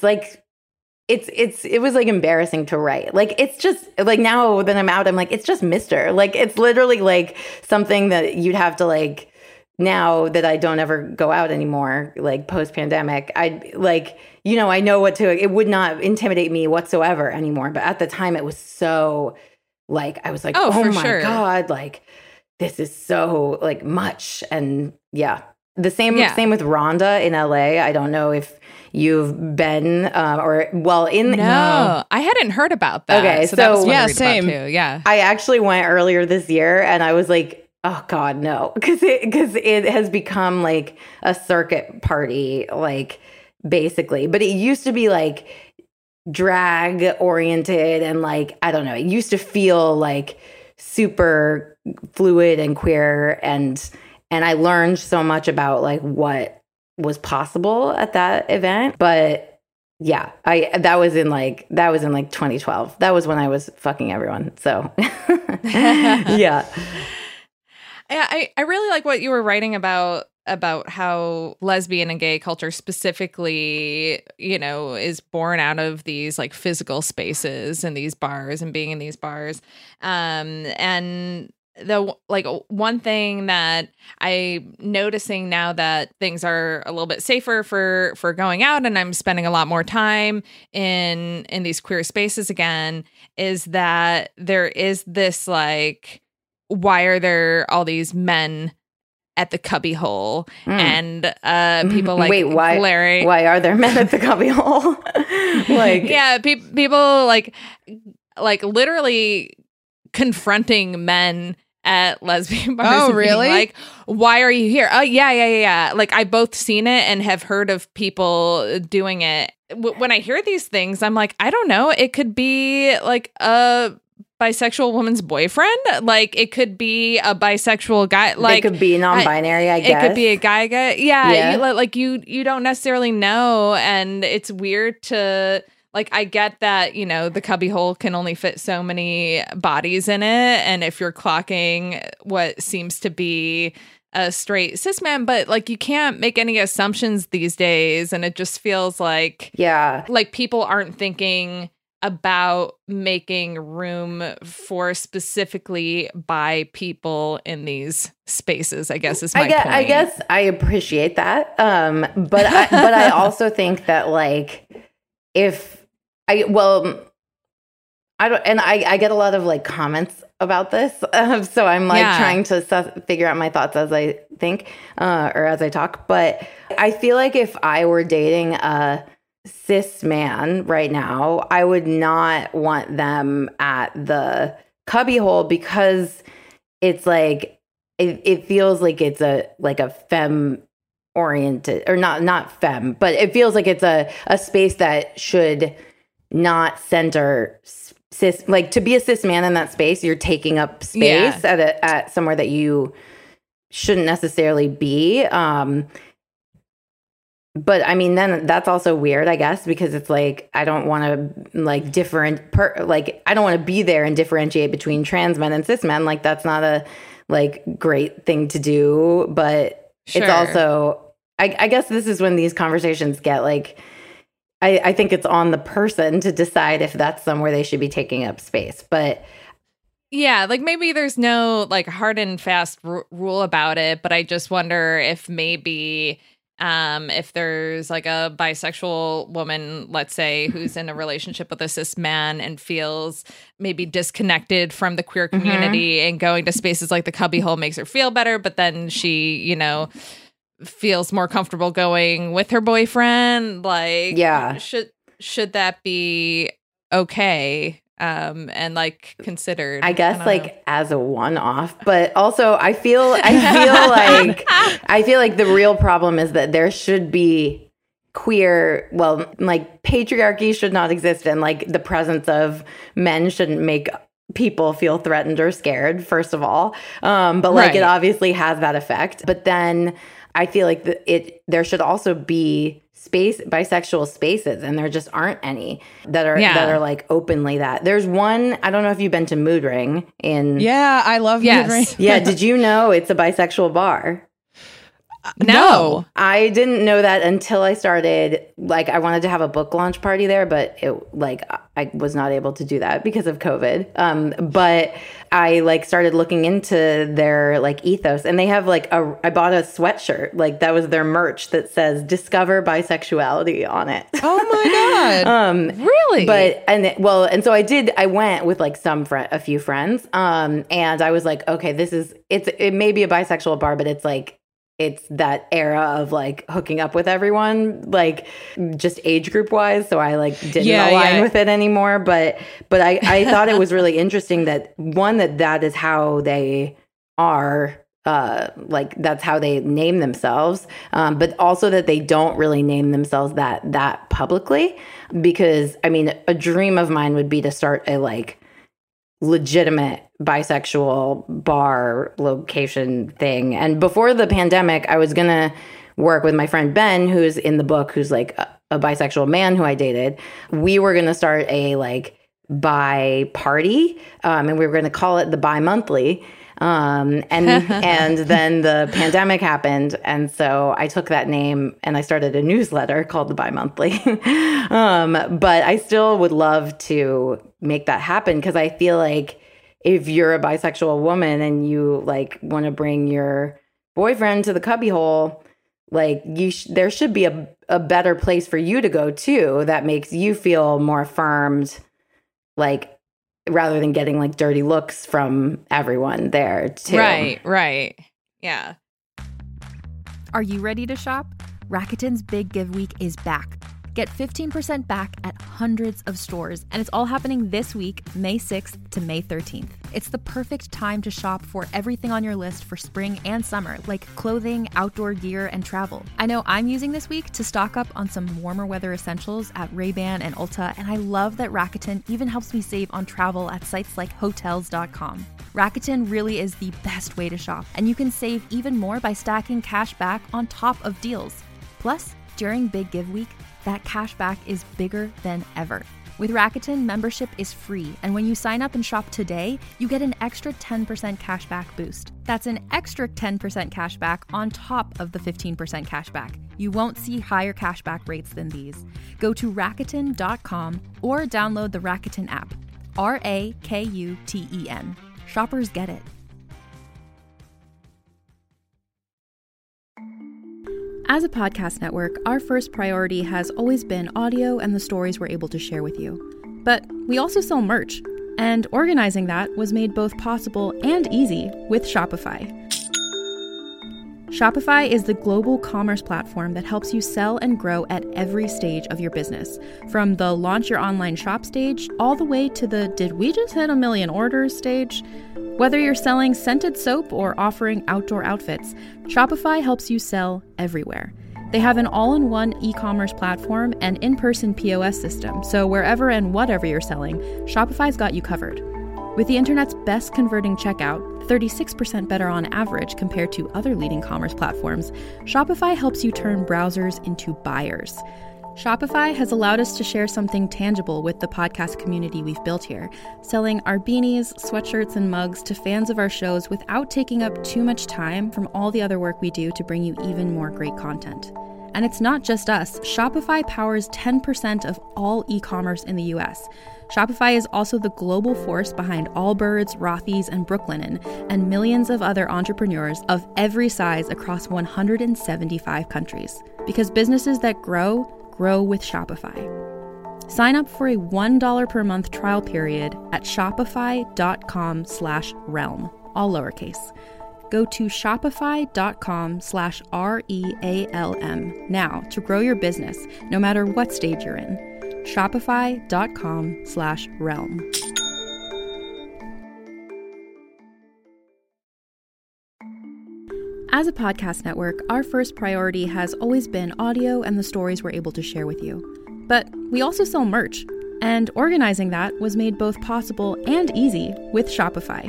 was like embarrassing to write. Like, it's just like, now that I'm out, I'm like, it's just Mister. Like, it's literally like something that you'd have to like, now that I don't ever go out anymore, like post pandemic, I like, you know, I know it would not intimidate me whatsoever anymore. But at the time it was so like, I was like, oh my God, like this is so like much. And yeah, the same with Rhonda in LA. I don't know if you've been No, I hadn't heard about that. Okay, so that was yeah, same. too. Yeah, I actually went earlier this year, and I was like, oh God, no, because it has become like a circuit party, like basically. But it used to be like drag oriented, and like, I don't know, it used to feel like super fluid and queer, and I learned so much about like what was possible at that event. But yeah, that was in like 2012. That was when I was fucking everyone. So yeah. I really like what you were writing about how lesbian and gay culture specifically, you know, is born out of these like physical spaces and these bars and being in these bars. And the like one thing that I'm noticing now that things are a little bit safer for going out, and I'm spending a lot more time in these queer spaces again, is that there is this like, why are there all these men at the cubby hole? And people like, wait, why are there men at the cubby hole? Like, yeah, people like literally confronting men at lesbian bars. Oh, really? Like, why are you here? Oh, yeah. Like, I both seen it and have heard of people doing it. When I hear these things, I'm like, I don't know. It could be like a bisexual woman's boyfriend. Like, it could be a bisexual guy. Like, it could be non-binary, I guess. It could be a guy. Yeah. You don't necessarily know. And it's weird to... Like, I get that, you know, the cubby hole can only fit so many bodies in it. And if you're clocking what seems to be a straight cis man, but like, you can't make any assumptions these days. And it just feels like, like people aren't thinking about making room for specifically bi people in these spaces, I guess is my point. I guess I appreciate that. But I also think that like, I get a lot of like comments about this. So I'm like trying to figure out my thoughts as I think, or as I talk. But I feel like if I were dating a cis man right now, I would not want them at the cubbyhole because it's like it feels like it's a femme oriented, or not femme, but it feels like it's a space that should not center cis. Like, to be a cis man in that space, you're taking up space at somewhere that you shouldn't necessarily be. But I mean, then that's also weird, I guess, because it's like, I don't want to I don't want to be there and differentiate between trans men and cis men. Like, that's not a great thing to do. But it's also, I guess this is when these conversations get I think it's on the person to decide if that's somewhere they should be taking up space. But yeah, maybe there's no hard and fast rule about it, but I just wonder if maybe if there's a bisexual woman, let's say, who's in a relationship with a cis man and feels maybe disconnected from the queer community, and going to spaces like the cubbyhole makes her feel better, but then she, feels more comfortable going with her boyfriend. Should that be okay? And considered, I guess, as a one-off. But also I feel like the real problem is that there should be patriarchy should not exist, and the presence of men shouldn't make people feel threatened or scared, first of all. But it obviously has that effect. But then I feel like there should also be bisexual spaces, and there just aren't any that are openly that. There's one, I don't know if you've been to Mood Ring in. Yeah, I love Mood Ring. Yeah, did you know it's a bisexual bar? No. I didn't know that until I started, I wanted to have a book launch party there, but I was not able to do that because of COVID. But I started looking into their ethos, and they have I bought a sweatshirt, that was their merch that says "Discover Bisexuality" on it. Oh my God. Really? But, and so I went with a few friends. And I was like, okay, it may be a bisexual bar, but it's that era of hooking up with everyone, just age group wise. So I didn't align with it anymore. But I thought it was really interesting that that is how they are, that's how they name themselves. But also that they don't really name themselves that publicly, because I mean, a dream of mine would be to start a legitimate bisexual bar location thing. And before the pandemic, I was gonna work with my friend Ben, who's in the book, who's a bisexual man who I dated. We were gonna start a bi party, and we were gonna call it the Bi Monthly. And then the pandemic happened, and so I took that name and I started a newsletter called the Bi Monthly. But I still would love to make that happen, because I feel like if you're a bisexual woman and you want to bring your boyfriend to the cubbyhole, there should be a better place for you to go too, that makes you feel more affirmed, rather than getting dirty looks from everyone there too. Right. Yeah. Are you ready to shop? Rakuten's Big Give Week is back. Get 15% back at hundreds of stores, and it's all happening this week, May 6th to May 13th. It's the perfect time to shop for everything on your list for spring and summer, like clothing, outdoor gear, and travel. I know I'm using this week to stock up on some warmer weather essentials at Ray-Ban and Ulta, and I love that Rakuten even helps me save on travel at sites like Hotels.com. Rakuten really is the best way to shop, and you can save even more by stacking cash back on top of deals. Plus, during Big Give Week, that cash back is bigger than ever. With Rakuten, membership is free, and when you sign up and shop today, you get an extra 10% cash back boost. That's an extra 10% cash back on top of the 15% cash back. You won't see higher cash back rates than these. Go to Rakuten.com or download the Rakuten app. Rakuten. Shoppers get it. As a podcast network, our first priority has always been audio and the stories we're able to share with you. But we also sell merch, and organizing that was made both possible and easy with Shopify. Shopify is the global commerce platform that helps you sell and grow at every stage of your business. From the launch your online shop stage, all the way to the did we just hit 1 million orders stage? Whether you're selling scented soap or offering outdoor outfits, Shopify helps you sell everywhere. They have an all-in-one e-commerce platform and in-person POS system, so wherever and whatever you're selling, Shopify's got you covered. With the internet's best converting checkout, 36% better on average compared to other leading commerce platforms, Shopify helps you turn browsers into buyers. Shopify has allowed us to share something tangible with the podcast community we've built here, selling our beanies, sweatshirts, and mugs to fans of our shows without taking up too much time from all the other work we do to bring you even more great content. And it's not just us. Shopify powers 10% of all e-commerce in the US. Shopify is also the global force behind Allbirds, Rothy's, and Brooklinen, and millions of other entrepreneurs of every size across 175 countries. Because businesses that grow with Shopify. Sign up for a $1 per month trial period at shopify.com/realm, all lowercase. Go to shopify.com/REALM now to grow your business, no matter what stage you're in. Shopify.com/realm. As a podcast network, our first priority has always been audio and the stories we're able to share with you. But we also sell merch, and organizing that was made both possible and easy with Shopify.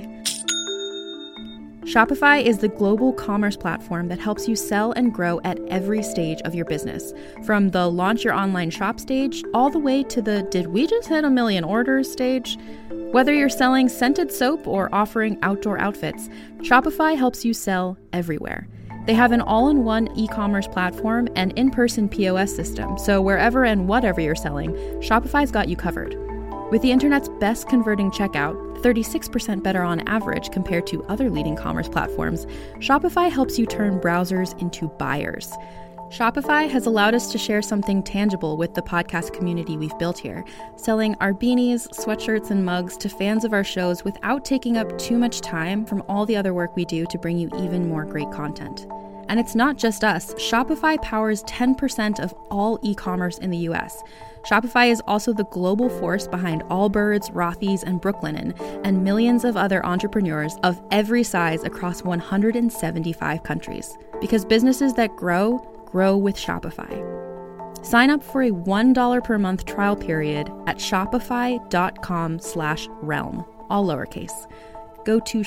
Shopify is the global commerce platform that helps you sell and grow at every stage of your business. From the launch your online shop stage, all the way to the did we just hit 1 million orders stage? Whether you're selling scented soap or offering outdoor outfits, Shopify helps you sell everywhere. They have an all-in-one e-commerce platform and in-person POS system, so wherever and whatever you're selling, Shopify's got you covered. With the internet's best converting checkout, 36% better on average compared to other leading commerce platforms, Shopify helps you turn browsers into buyers. Shopify has allowed us to share something tangible with the podcast community we've built here, selling our beanies, sweatshirts, and mugs to fans of our shows without taking up too much time from all the other work we do to bring you even more great content. And it's not just us. Shopify powers 10% of all e-commerce in the US. Shopify is also the global force behind Allbirds, Rothy's, and Brooklinen, and millions of other entrepreneurs of every size across 175 countries. Because businesses that grow with Shopify. Sign up for a $1 per month trial period at shopify.com/realm, all lowercase. Go to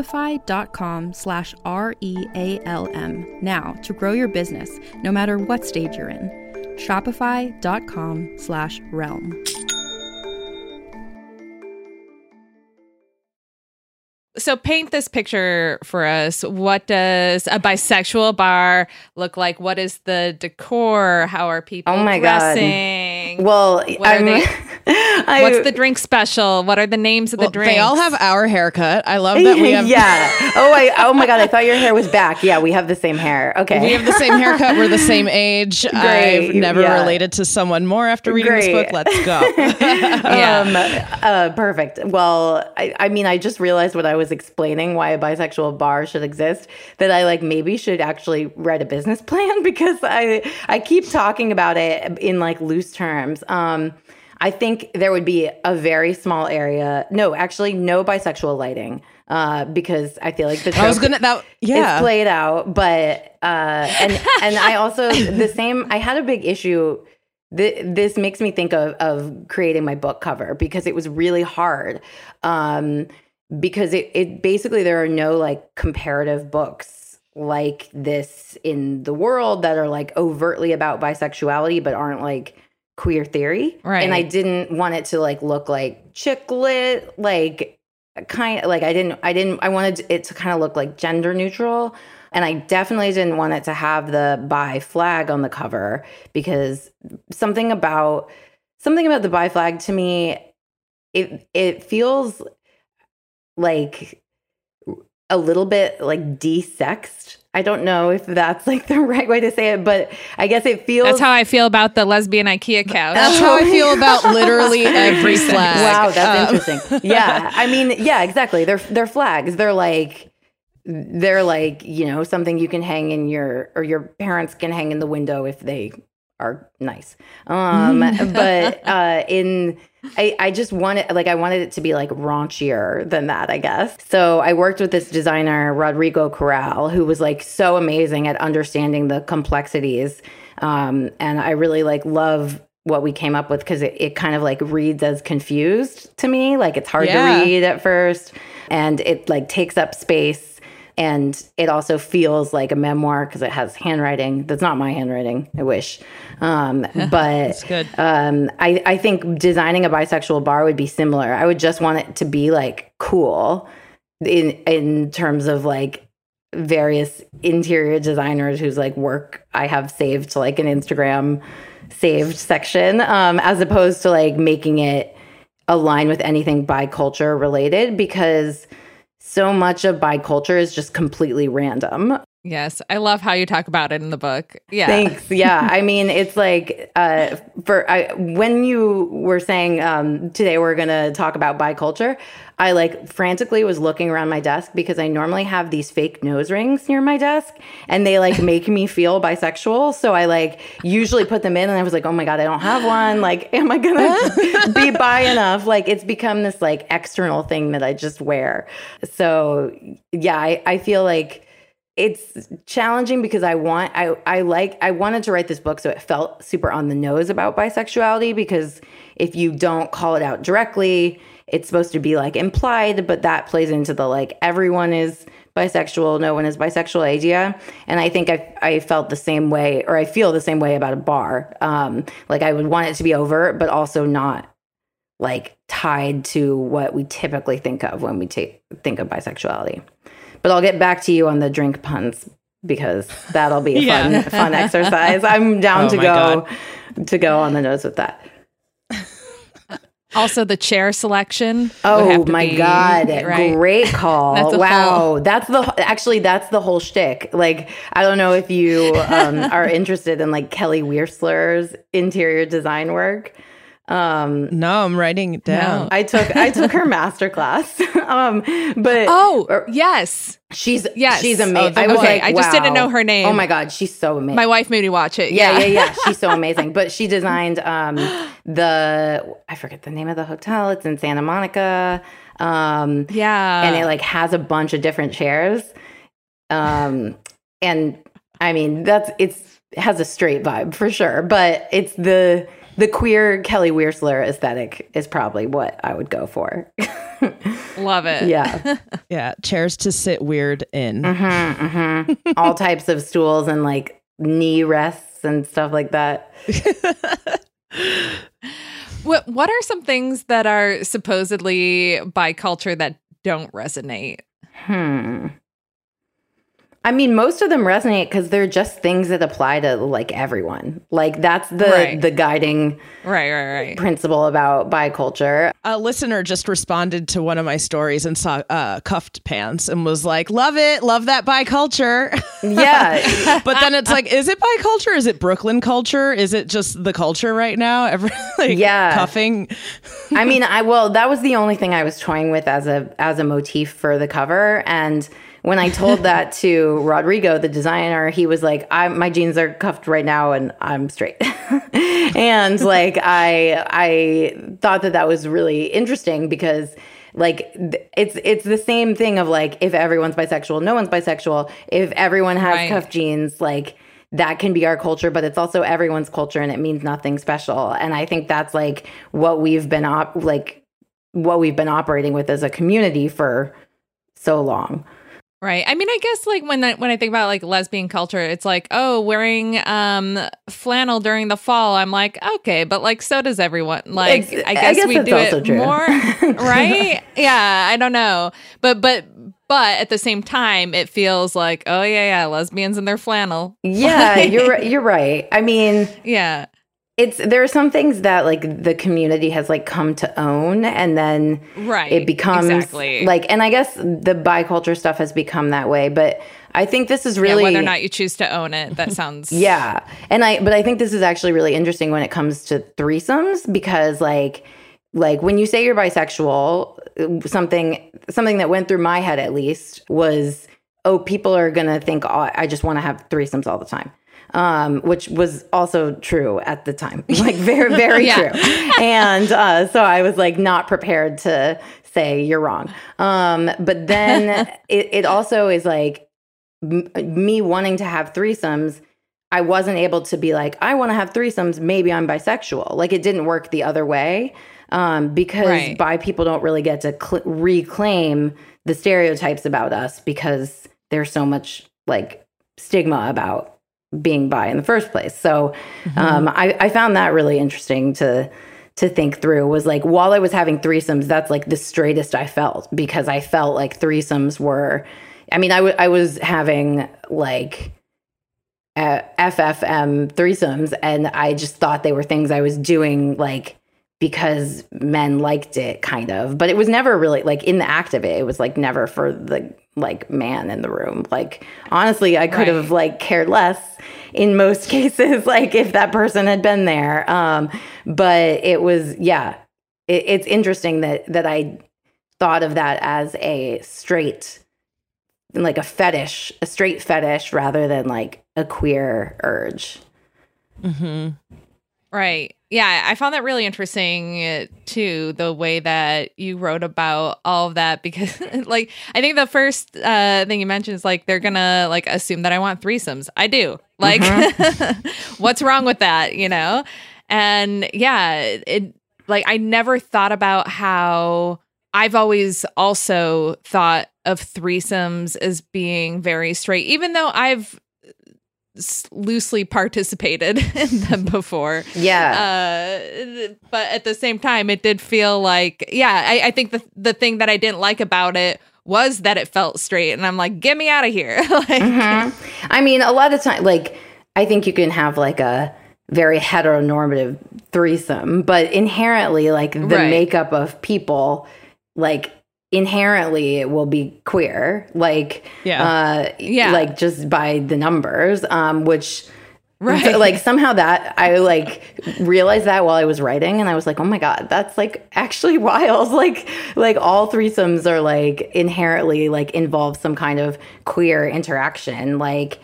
shopify.com/REALM now to grow your business, no matter what stage you're in. Shopify.com/realm. So paint this picture for us. What does a bisexual bar look like? What is the decor? How are people dressing? God. Well, what's the drink special? What are the names of the drinks? They all have our haircut. I love that we have. Yeah. Oh my God. I thought your hair was back. Yeah, we have the same hair. Okay. We have the same haircut. We're the same age. Great. I've never related to someone more after reading this book. Let's go. Perfect. Well, I mean, I just realized what I was explaining why a bisexual bar should exist, that I maybe should actually write a business plan, because I keep talking about it in loose terms. I think there would be a very small area. No, actually, no bisexual lighting, because I feel like the trope is played out. But and I also I had a big issue. This makes me think of creating my book cover, because it was really hard. Because it basically, there are no comparative books like this in the world that are overtly about bisexuality but aren't queer theory. Right. And I didn't want it to look like chick lit, I wanted it to kind of look gender neutral. And I definitely didn't want it to have the bi flag on the cover, because something about the bi flag, to me, it feels like a little bit de-sexed. I don't know if that's the right way to say it, but I guess it feels... That's how I feel about the lesbian IKEA couch. That's how I feel about literally every flag. Wow, that's interesting. Yeah. I mean, yeah, exactly. They're flags. They're they're like, something you can hang in your parents can hang in the window if they are nice. But I just wanted it to be like raunchier than that, I guess. So I worked with this designer, Rodrigo Corral, who was like so amazing at understanding the complexities. And I really love what we came up with because it kind of like reads as confused to me. Like it's hard to read at first, and it like takes up space. And it also feels like a memoir because it has handwriting. That's not my handwriting. I wish. But that's good. I think designing a bisexual bar would be similar. I would just want it to be like cool in terms of like various interior designers whose like work I have saved to like an Instagram saved section, as opposed to like making it align with anything biculture related, because so much of biculture is just completely random. Yes, I love how you talk about it in the book. Yeah. Thanks. Yeah. I mean, it's like when you were saying today we're going to talk about biculture, I like frantically was looking around my desk because I normally have these fake nose rings near my desk and they like make me feel bisexual. So I like usually put them in and I was like, oh my God, I don't have one. Like, am I going to be bi enough? Like it's become this like external thing that I just wear. So yeah, I feel like it's challenging because I wanted to write this book so it felt super on the nose about bisexuality, because if you don't call it out directly, it's supposed to be like implied, but that plays into the like everyone is bisexual, no one is bisexual idea. And I think I felt the same way, or I feel the same way about a bar. Like I would want it to be overt, but also not like tied to what we typically think of when we think of bisexuality. But I'll get back to you on the drink puns because that'll be a fun exercise. I'm down to go on the nose with that. Also, the chair selection. Oh my God! Right? Great call! Wow, that's the whole shtick. Like, I don't know if you are interested in like Kelly Wearstler's interior design work. No, I'm writing it down. No. I took her masterclass. Yes, she's amazing. I was like, I just didn't know her name. Oh my God, she's so amazing. My wife made me watch it. Yeah. She's so amazing. But she designed I forget the name of the hotel. It's in Santa Monica. And it like has a bunch of different chairs. And I mean it has a straight vibe for sure, but it's the queer Kelly Wearstler aesthetic is probably what I would go for. Love it. Yeah. Yeah. Chairs to sit weird in. Mm-hmm, mm-hmm. All types of stools and like knee rests and stuff like that. What are some things that are supposedly biculture that don't resonate? I mean, most of them resonate because they're just things that apply to like everyone. Like that's the guiding principle about biculture. A listener just responded to one of my stories and saw cuffed pants and was like, love it. Love that biculture. Yeah. But then it's like, is it biculture? Is it Brooklyn culture? Is it just the culture right now? Cuffing. I mean, that was the only thing I was toying with as a motif for the cover. And when I told that to Rodrigo, the designer, he was like, my jeans are cuffed right now and I'm straight. And like, I thought that was really interesting because like, it's the same thing of like, if everyone's bisexual, no one's bisexual. If everyone has cuffed jeans, like that can be our culture, but it's also everyone's culture and it means nothing special. And I think that's like what we've been operating with as a community for so long. Right. I mean, I guess like when I think about like lesbian culture, it's like, oh, wearing flannel during the fall. I'm like, okay, but like so does everyone. Like, I guess we do it true. more, right? Yeah, I don't know, but at the same time, it feels like, oh yeah, lesbians in their flannel. Yeah, you're right. I mean, yeah. There are some things that like the community has like come to own, and then it becomes like, and I guess the biculture stuff has become that way, but I think this is really whether or not you choose to own it. That sounds but I think this is actually really interesting when it comes to threesomes, because like when you say you're bisexual, something that went through my head at least was, oh, people are going to think, oh, I just want to have threesomes all the time. Which was also true at the time, like very, very true. And so I was like not prepared to say you're wrong. But then it also is like me wanting to have threesomes. I wasn't able to be like, I want to have threesomes. Maybe I'm bisexual. Like it didn't work the other way because bi people don't really get to reclaim the stereotypes about us because there's so much like stigma about being bi in the first place. So I found that really interesting to think through. Was like, while I was having threesomes, that's like the straightest I felt, because I felt like threesomes were, I mean, I was having like FFM threesomes, and I just thought they were things I was doing like because men liked it, kind of. But it was never really like in the act of it. It was like never for the like man in the room. Like honestly, I could have like cared less in most cases, like if that person had been there. But it was, it's interesting that I thought of that as a straight, like a straight fetish rather than like a queer urge. Right. Yeah, I found that really interesting too, the way that you wrote about all of that, because like I think the first thing you mentioned is like they're gonna like assume that I want threesomes. I do. Like what's wrong with that, you know? And yeah, it like I never thought about how I've always also thought of threesomes as being very straight, even though I've loosely participated in them before. But at the same time, it did feel like, I think the thing that I didn't like about it was that it felt straight. And I'm like, get me out of here. Like, I mean, a lot of time, like, I think you can have like a very heteronormative threesome, but inherently, like the makeup of people, like, inherently it will be queer, like like just by the numbers, which like somehow that I like realized that while I was writing, and I was like, oh my god, that's like actually wild. Like all threesomes are like inherently like involve some kind of queer interaction, like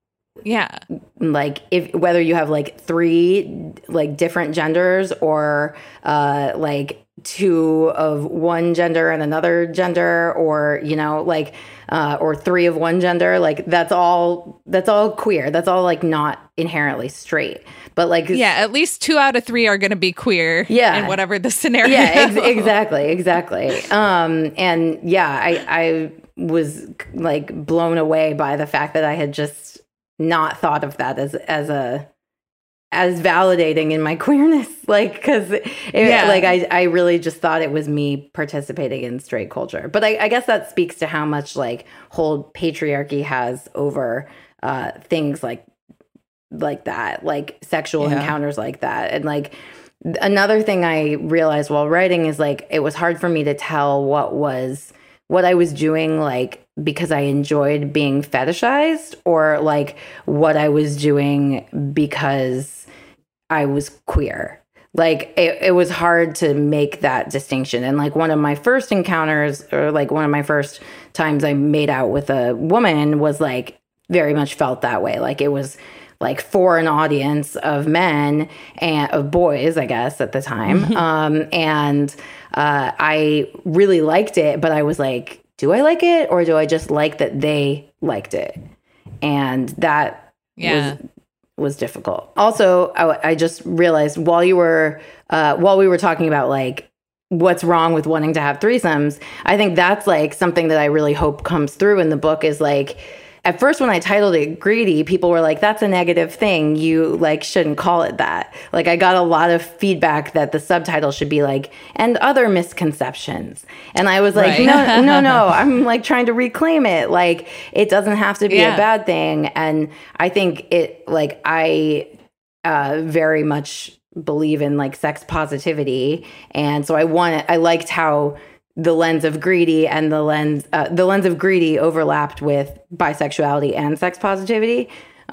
if whether you have like 3 like different genders or like 2 of one gender and another gender, or you know, like or 3 of one gender, like that's all queer. That's all like not inherently straight, but like at least 2 out of 3 are going to be queer in whatever the scenario. Exactly. And I was like blown away by the fact that I had just not thought of that as validating in my queerness, like, because like I really just thought it was me participating in straight culture. But I guess that speaks to how much like hold patriarchy has over things like that, like sexual encounters like that. And like another thing I realized while writing is like it was hard for me to tell what I was doing, like because I enjoyed being fetishized, or like what I was doing because I was queer. Like it was hard to make that distinction. And like one of my first encounters, or like one of my first times I made out with a woman, was like very much felt that way. Like it was like for an audience of men and of boys, I guess at the time. And I really liked it, but I was like, do I like it, or do I just like that they liked it? And that was difficult. Also, I just realized while we were talking about like what's wrong with wanting to have threesomes, I think that's like something that I really hope comes through in the book, is like, at first when I titled it Greedy, people were like, that's a negative thing. You like shouldn't call it that. Like I got a lot of feedback that the subtitle should be like, and other misconceptions. And I was like, no, I'm like trying to reclaim it. Like it doesn't have to be a bad thing. And I think it, like, I very much believe in like sex positivity. And so I liked how the lens of Greedy and the lens of Greedy overlapped with bisexuality and sex positivity.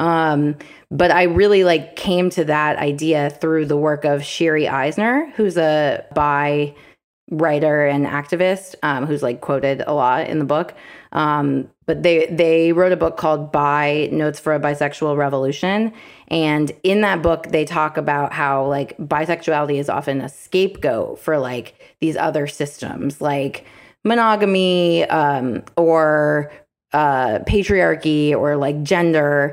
But I really like came to that idea through the work of Sherry Eisner, who's a bi writer and activist who's like quoted a lot in the book. But they wrote a book called Bi: Notes for a Bisexual Revolution. And in that book, they talk about how like bisexuality is often a scapegoat for like these other systems like monogamy or patriarchy or like gender.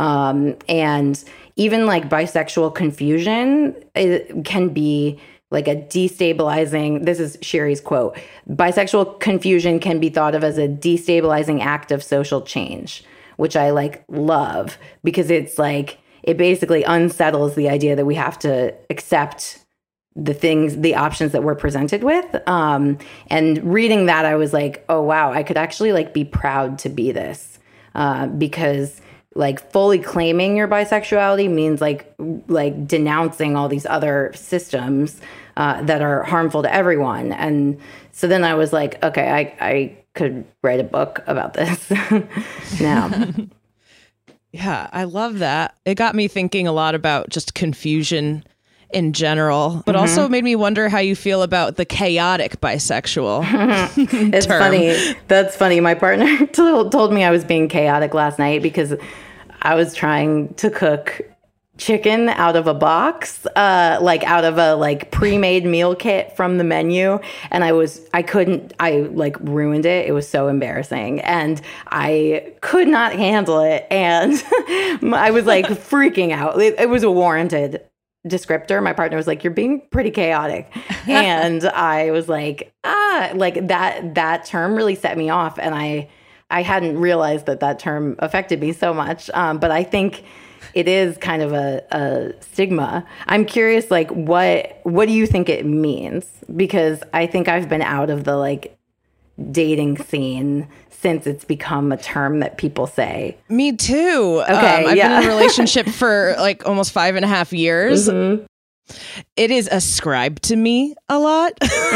And even like bisexual confusion can be like a destabilizing, this is Sherry's quote, bisexual confusion can be thought of as a destabilizing act of social change, which I like love because it's like, it basically unsettles the idea that we have to accept the options that we're presented with. And reading that, I was like, oh, wow, I could actually like be proud to be this because like fully claiming your bisexuality means like denouncing all these other systems that are harmful to everyone. And so then I was like, okay, I could write a book about this now. Yeah, I love that. It got me thinking a lot about just confusion in general, but also made me wonder how you feel about the chaotic bisexual. It's term. funny. That's funny. My partner told me I was being chaotic last night because I was trying to cook chicken out of a box, like out of a like pre-made meal kit from the menu. And I like ruined it. It was so embarrassing and I could not handle it. And I was like freaking out. It was a warranted descriptor. My partner was like, you're being pretty chaotic. And I was like, like that term really set me off. And I hadn't realized that term affected me so much. But I think it is kind of a stigma. I'm curious, like, what do you think it means? Because I think I've been out of the like dating scene since it's become a term that people say. Me too. Okay, I've been in a relationship for like almost 5.5 years. It is ascribed to me a lot.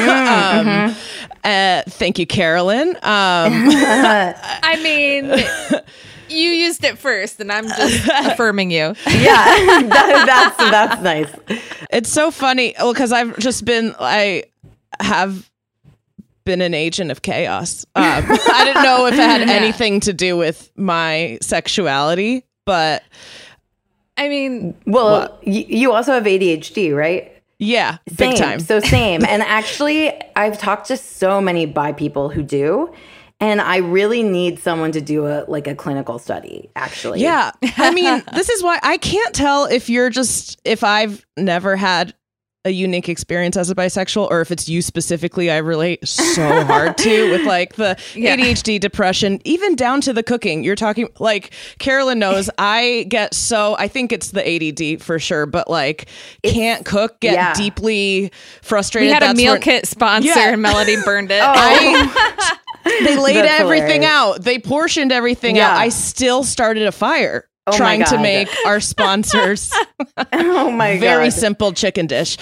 Thank you, Carolyn. I mean, you used it first, and I'm just affirming you. Yeah, that's nice. It's so funny. Well, because I have been an agent of chaos. I didn't know if it had anything to do with my sexuality, but I mean, well, you also have ADHD, right? Yeah, Same. big time. So same. And actually, I've talked to so many bi people who do. And I really need someone to do a clinical study, actually. Yeah. I mean, this is why I can't tell if I've never had a unique experience as a bisexual or if it's you specifically I relate so hard to with like the ADHD, depression, even down to the cooking. You're talking like Carolyn knows I think it's the ADD for sure, but like can't cook, get deeply frustrated. We had a meal kit sponsor and Melody burned it. They laid everything out. They portioned everything out. I still started a fire trying to make our sponsors very simple chicken dish.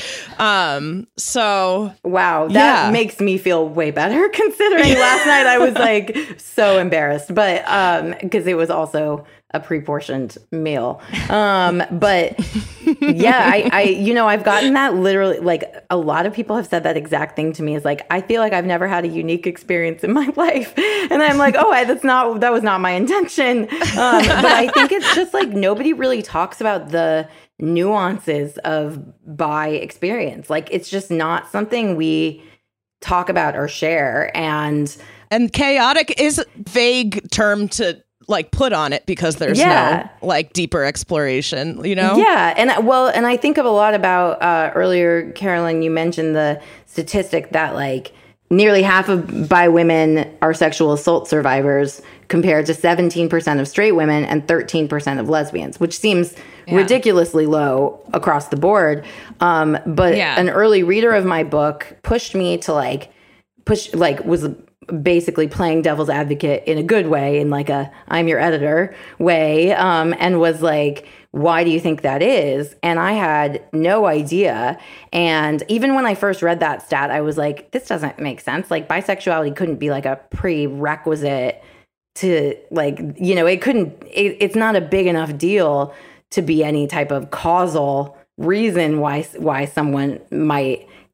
So wow, that makes me feel way better considering last night I was like so embarrassed, but because it was also a pre-portioned meal. But yeah, I've gotten that literally, like a lot of people have said that exact thing to me is like, I feel like I've never had a unique experience in my life. And I'm like, that was not my intention. But I think it's just like, nobody really talks about the nuances of bi experience. Like, it's just not something we talk about or share. And chaotic is a vague term to like put on it because there's no like deeper exploration, you know? Yeah. And I think of a lot about earlier, Carolyn, you mentioned the statistic that like nearly half of bi women are sexual assault survivors compared to 17% of straight women and 13% of lesbians, which seems ridiculously low across the board. But an early reader of my book pushed me to was basically playing devil's advocate in a good way, in like a I'm your editor way, and was like, why do you think that is? And I had no idea. And even when I first read that stat, I was like, this doesn't make sense. Like, bisexuality couldn't be like a prerequisite to like, it's not a big enough deal to be any type of causal reason why someone might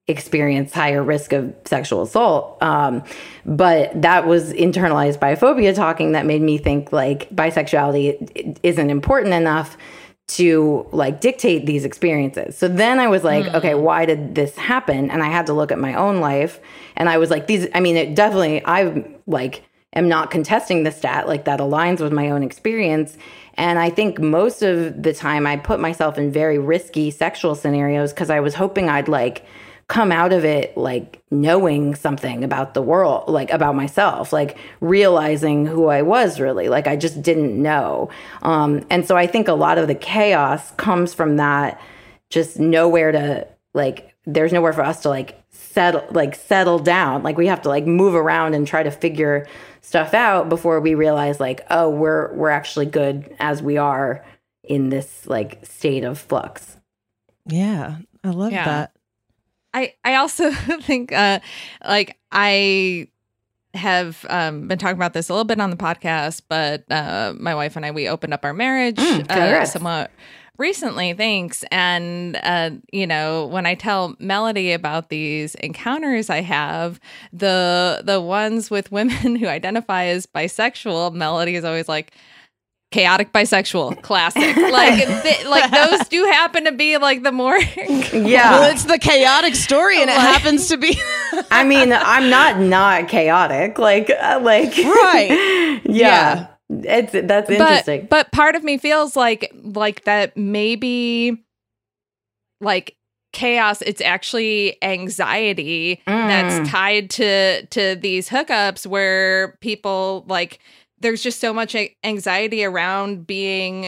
experience higher risk of sexual assault. But that was internalized biphobia talking that made me think like bisexuality isn't important enough to like dictate these experiences. So then I was like, okay, why did this happen? And I had to look at my own life. And I was like, it definitely, I like am not contesting the stat, like that aligns with my own experience. And I think most of the time I put myself in very risky sexual scenarios because I was hoping I'd like come out of it like knowing something about the world, like about myself, like realizing who I was really, like I just didn't know. And so I think a lot of the chaos comes from that, just nowhere to like, there's nowhere for us to like settle down. Like we have to like move around and try to figure stuff out before we realize like, oh, we're actually good as we are in this like state of flux. Yeah, I love that. I also think like I have been talking about this a little bit on the podcast, but my wife and I, we opened up our marriage somewhat recently, thanks. And you know, when I tell Melody about these encounters I have, the ones with women who identify as bisexual, Melody is always like, chaotic bisexual, classic. Like those do happen to be like the more well, it's the chaotic story, and it happens to be. I mean, I'm not chaotic. Like right. Yeah. That's interesting. But part of me feels like that maybe like chaos, it's actually anxiety that's tied to these hookups where people like there's just so much anxiety around being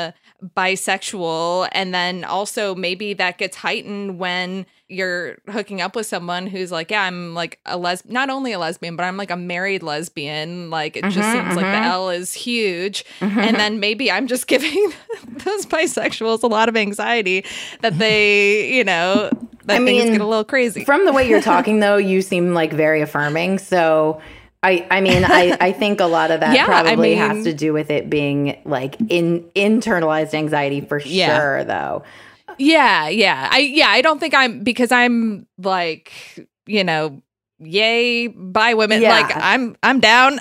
bisexual. And then also maybe that gets heightened when you're hooking up with someone who's like, yeah, I'm like not only a lesbian, but I'm like a married lesbian. Like it just seems like the L is huge. And then maybe I'm just giving those bisexuals a lot of anxiety that they, you know, that things get a little crazy. From the way you're talking though, you seem like very affirming. So I think a lot of that probably has to do with it being like internalized anxiety for sure, though. Yeah. I don't think because I'm like, you know, yay, bi women. Yeah. Like I'm down.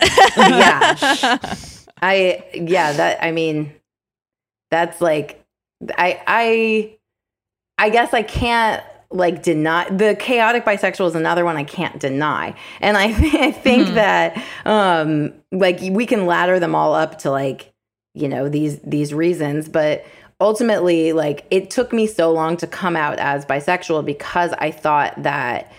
That's like, I guess I can't like deny the chaotic bisexual is another one I can't deny. And I think that like we can ladder them all up to like, you know, these reasons, but ultimately like it took me so long to come out as bisexual because I thought that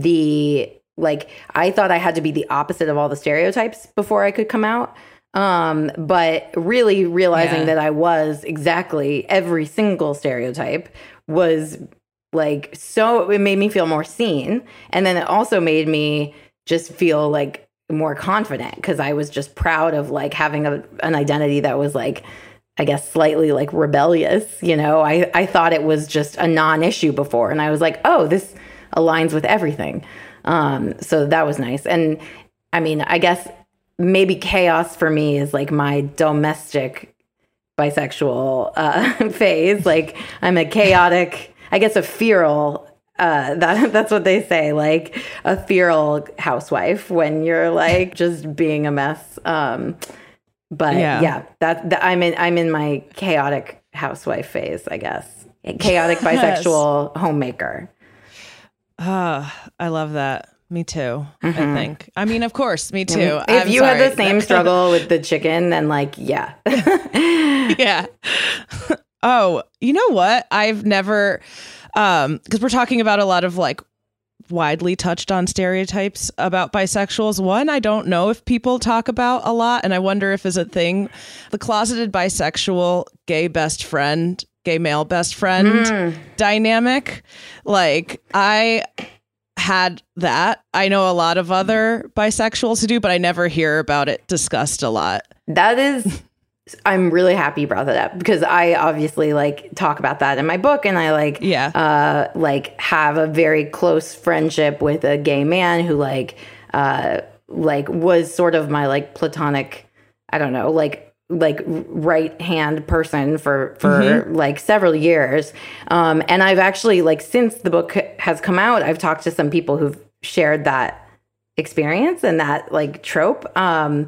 I thought I had to be the opposite of all the stereotypes before I could come out. But really realizing that I was exactly every single stereotype was like, so it made me feel more seen. And then it also made me just feel like more confident because I was just proud of like having an identity that was like, I guess, slightly like rebellious. You know, I thought it was just a non-issue before. And I was like, oh, this aligns with everything. So that was nice. And I mean, I guess maybe chaos for me is like my domestic bisexual phase. Like I'm a chaotic, I guess a feral, that's what they say, like a feral housewife when you're like just being a mess. But that I'm in my chaotic housewife phase, I guess. Chaotic bisexual homemaker. I love that. Me too. I think. I mean, of course, me too. If you had the same struggle with the chicken, then like, yeah. Yeah. Oh, you know what? I've never, because we're talking about a lot of like widely touched on stereotypes about bisexuals. One, I don't know if people talk about a lot, and I wonder if is a thing, the closeted bisexual gay best friend, gay male best friend dynamic. Like I had that. I know a lot of other bisexuals who do, but I never hear about it discussed a lot. That is... I'm really happy you brought that up because I obviously like talk about that in my book, and I like have a very close friendship with a gay man who like was sort of my like platonic, I don't know, like like right hand person for like several years. And I've actually, like, since the book has come out, I've talked to some people who've shared that experience and that like trope. And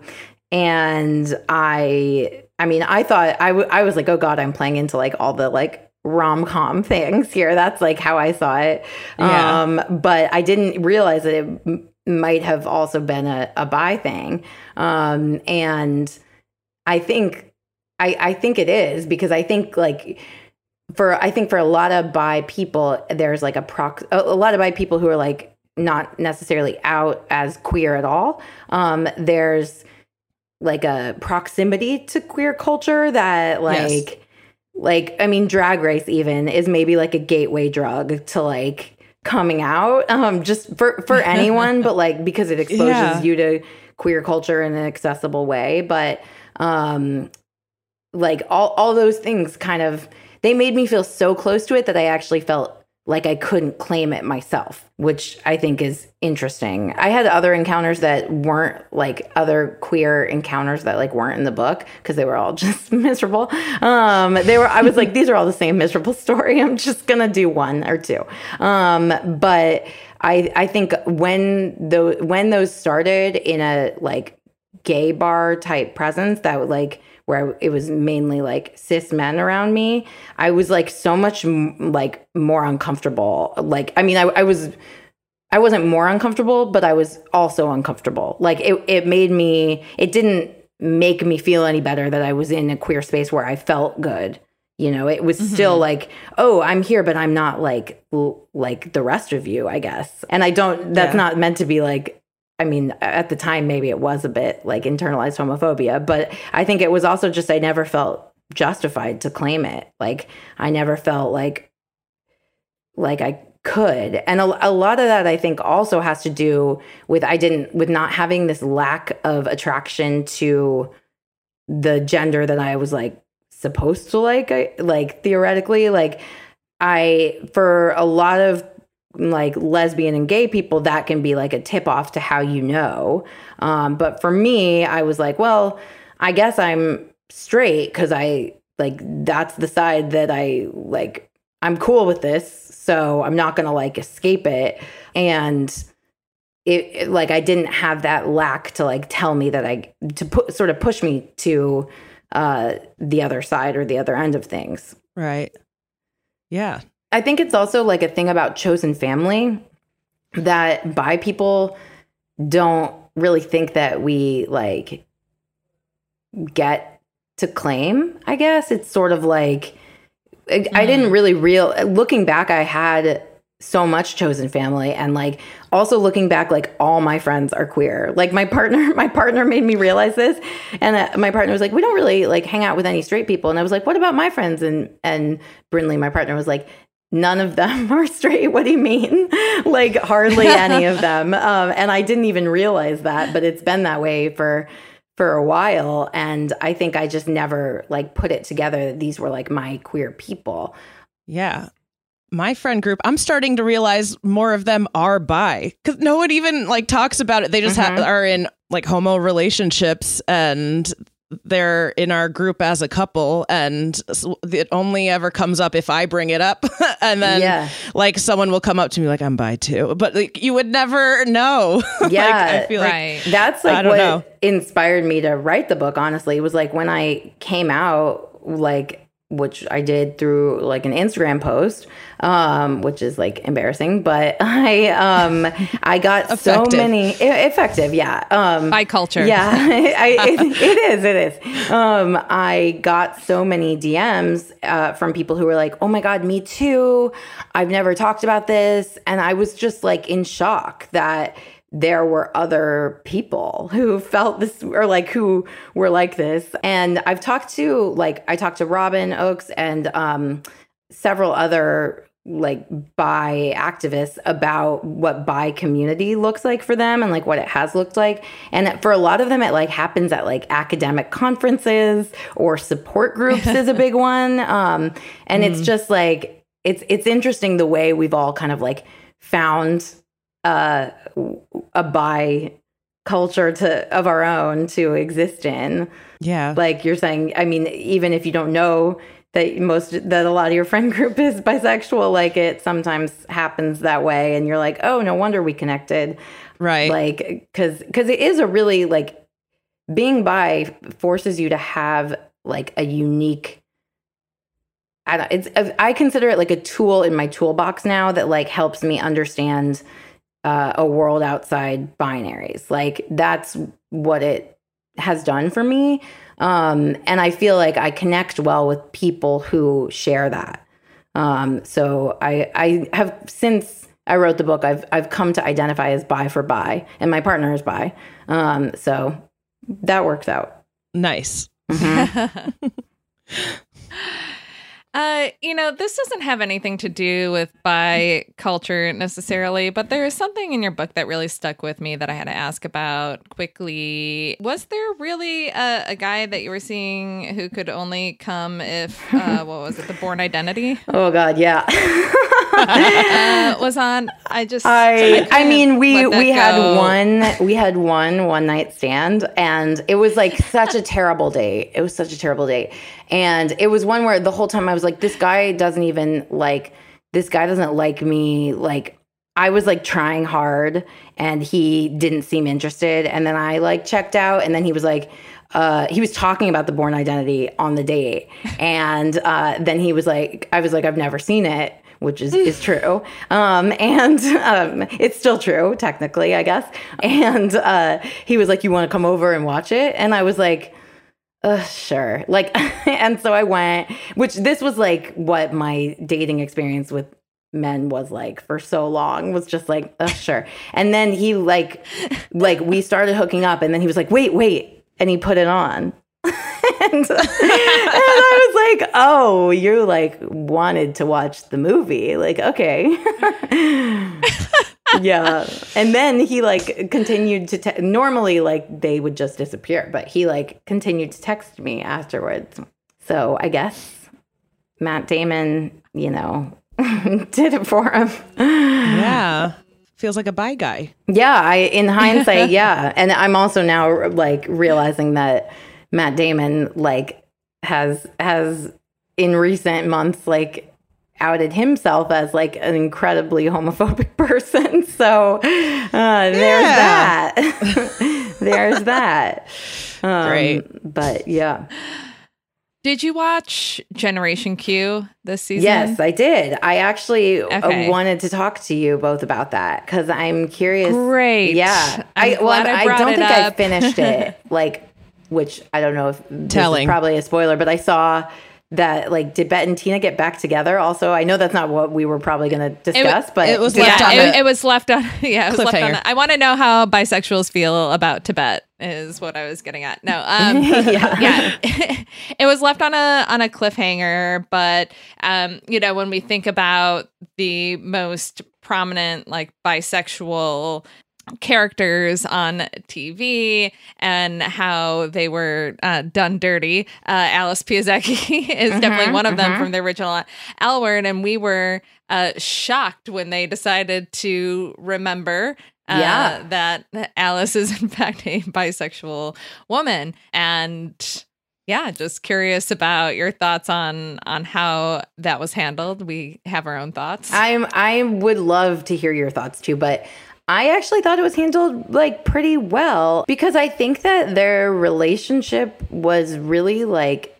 I mean, I thought I was like, oh God, I'm playing into like all the like rom-com things here. That's like how I saw it. Yeah. But I didn't realize that it might have also been a bi thing. And I think it is, because I think like for a lot of bi people, there's like a lot of bi people who are like not necessarily out as queer at all. There's like a proximity to queer culture that like, I mean, Drag Race even is maybe like a gateway drug to like coming out, just for anyone, but like, because it exposes you to queer culture in an accessible way. But like all those things kind of, they made me feel so close to it that I actually felt like I couldn't claim it myself, which I think is interesting. I had other encounters that weren't like other queer encounters that like weren't in the book, because they were all just miserable. I was like, these are all the same miserable story. I'm just gonna do one or two. But I think when those started in a like gay bar type presence that would like, where it was mainly like cis men around me, I was like so much like more uncomfortable. Like, I mean, I wasn't more uncomfortable, but I was also uncomfortable. Like it didn't make me feel any better that I was in a queer space where I felt good. You know, it was still like, oh, I'm here, but I'm not like the rest of you, I guess. And that's not meant to be like, I mean, at the time, maybe it was a bit like internalized homophobia, but I think it was also just, I never felt justified to claim it. Like, I never felt like I could. And a lot of that, I think, also has to do with not having this lack of attraction to the gender that I was like supposed to like theoretically, like for a lot of like lesbian and gay people, that can be like a tip off to how you know. But for me, I was like, well, I guess I'm straight because I like, that's the side that I like, I'm cool with this, so I'm not gonna like escape it. And it like, I didn't have that lack to like tell me that sort of push me to the other side or the other end of things. Right. Yeah. I think it's also like a thing about chosen family that bi people don't really think that we like get to claim, I guess. It's sort of like, I didn't really looking back, I had so much chosen family, and like also looking back, like all my friends are queer. Like my partner made me realize this, and my partner was like, we don't really like hang out with any straight people. And I was like, what about my friends? And Brinley, my partner, was like, none of them are straight. What do you mean? Like hardly any of them. And I didn't even realize that, but it's been that way for a while. And I think I just never like put it together that these were like my queer people. Yeah. My friend group, I'm starting to realize more of them are bi, because no one even like talks about it. They just are in like homo relationships, and they're in our group as a couple, and it only ever comes up if I bring it up. And then like someone will come up to me like, I'm bi too, but like you would never know. Yeah. Like, I feel right. like that's like what inspired me to write the book. Honestly, it was like when I came out, like, which I did through like an Instagram post, which is like embarrassing, but I got so many effective. Yeah. Bi culture. Yeah, it is. I got so many DMs from people who were like, oh my God, me too. I've never talked about this. And I was just like in shock that there were other people who felt this, or like who were like this. And I talked to Robin Oakes and several other like bi activists about what bi community looks like for them and like what it has looked like. And for a lot of them, it like happens at like academic conferences, or support groups is a big one. And it's just like, it's interesting the way we've all kind of like found a bi culture of our own to exist in. Yeah. Like you're saying, I mean, even if you don't know that a lot of your friend group is bisexual, like it sometimes happens that way. And you're like, oh, no wonder we connected. Right. Like, cause it is a really like being bi forces you to have like a unique, I consider it like a tool in my toolbox now that like helps me understand a world outside binaries. Like that's what it has done for me. And I feel like I connect well with people who share that. So I have, since I wrote the book, I've come to identify as bi for bi, and my partner is bi. So that works out. Nice. Mm-hmm. This doesn't have anything to do with bi culture necessarily, but there is something in your book that really stuck with me that I had to ask about quickly. Was there really a guy that you were seeing who could only come if, what was it, The Bourne Identity? Oh, God, yeah. Was on. I mean, we had one night stand, and it was like such a terrible date. It was such a terrible date. And it was one where the whole time I was like, this guy doesn't like me. Like, I was like trying hard and he didn't seem interested. And then I like checked out, and then he was like, he was talking about The Bourne Identity on the date. And then he was like, I was like, I've never seen it, which is true. And it's still true, technically, I guess. And he was like, you want to come over and watch it? And I was like, sure. Like, and so I went, which this was like what my dating experience with men was like for so long, was just like, sure. And then he like we started hooking up, and then he was like, wait. And he put it on. And I was like, oh, you like wanted to watch the movie. Like, okay. Yeah. And then he like continued to normally like they would just disappear, but he like continued to text me afterwards. So I guess Matt Damon, did it for him. Yeah. Feels like a bi guy. Yeah. In hindsight, yeah. And I'm also now like realizing that Matt Damon like has in recent months like outed himself as like an incredibly homophobic person. So there's that. There's that. Great. But yeah. Did you watch Generation Q this season? Yes, I did. I actually wanted to talk to you both about that because I'm curious. Great. Yeah. I don't think I finished it. Like, which I don't know if this is probably a spoiler, but I saw that, like, did Bette and Tina get back together also? I know that's not what we were probably going to discuss, but it was left on it was left on. Yeah, it was left on. I want to know how bisexuals feel about Tibet is what I was getting at. No, yeah. It was left on a cliffhanger, but when we think about the most prominent like bisexual characters on TV and how they were done dirty, Alice Piasecki is definitely one of them from the original L Word, and we were shocked when they decided to remember that Alice is in fact a bisexual woman. And yeah, just curious about your thoughts on how that was handled. We have our own thoughts. I would love to hear your thoughts too, but I actually thought it was handled like pretty well because I think that their relationship was really like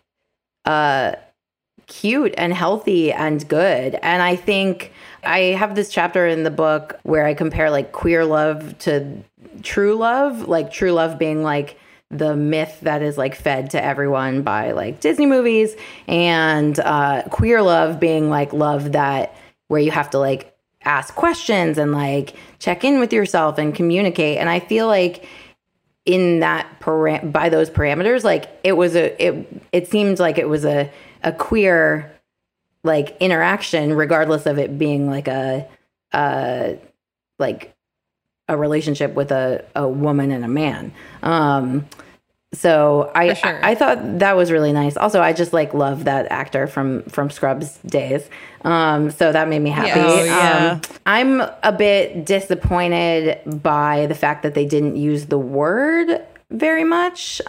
cute and healthy and good. And I think I have this chapter in the book where I compare like queer love to true love, like true love being like the myth that is like fed to everyone by like Disney movies, and queer love being like love that where you have to like ask questions and like check in with yourself and communicate. And I feel like in that by those parameters, like it seemed like it was a queer like interaction, regardless of it being like a relationship with a woman and a man. So sure. I thought that was really nice. Also, I just like love that actor from Scrubs days. So that made me happy. Oh, yeah. I'm a bit disappointed by the fact that they didn't use the word very much.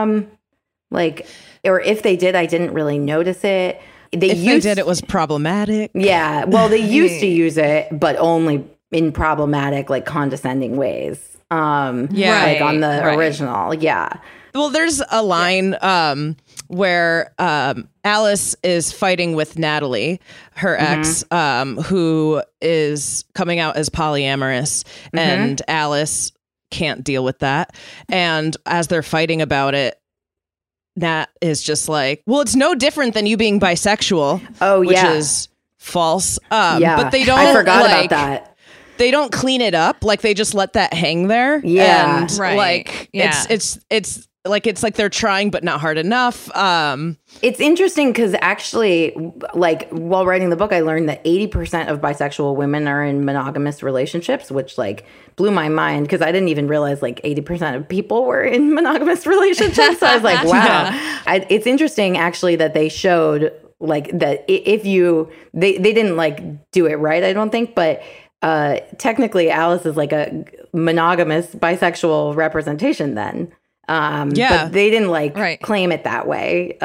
Like, or if they did, I didn't really notice it. If they did, it was problematic. Yeah. Well, they used to use it, but only in problematic, like condescending ways. Like on the original. Yeah. Well, there's a line where Alice is fighting with Natalie, her ex, who is coming out as polyamorous, and Alice can't deal with that. And as they're fighting about it, Nat is just like, well, it's no different than you being bisexual. Oh, which yeah. is false. But they don't. I forgot about that. They don't clean it up. Like they just let that hang there. Yeah. And like it's like they're trying but not hard enough. It's interesting because actually, like while writing the book, I learned that 80% of bisexual women are in monogamous relationships, which like blew my mind because I didn't even realize like 80% of people were in monogamous relationships. So I was like, wow. It's interesting actually that they showed like that if you they didn't like do it right, I don't think, but technically Alice is like a monogamous bisexual representation then. But they didn't like claim it that way.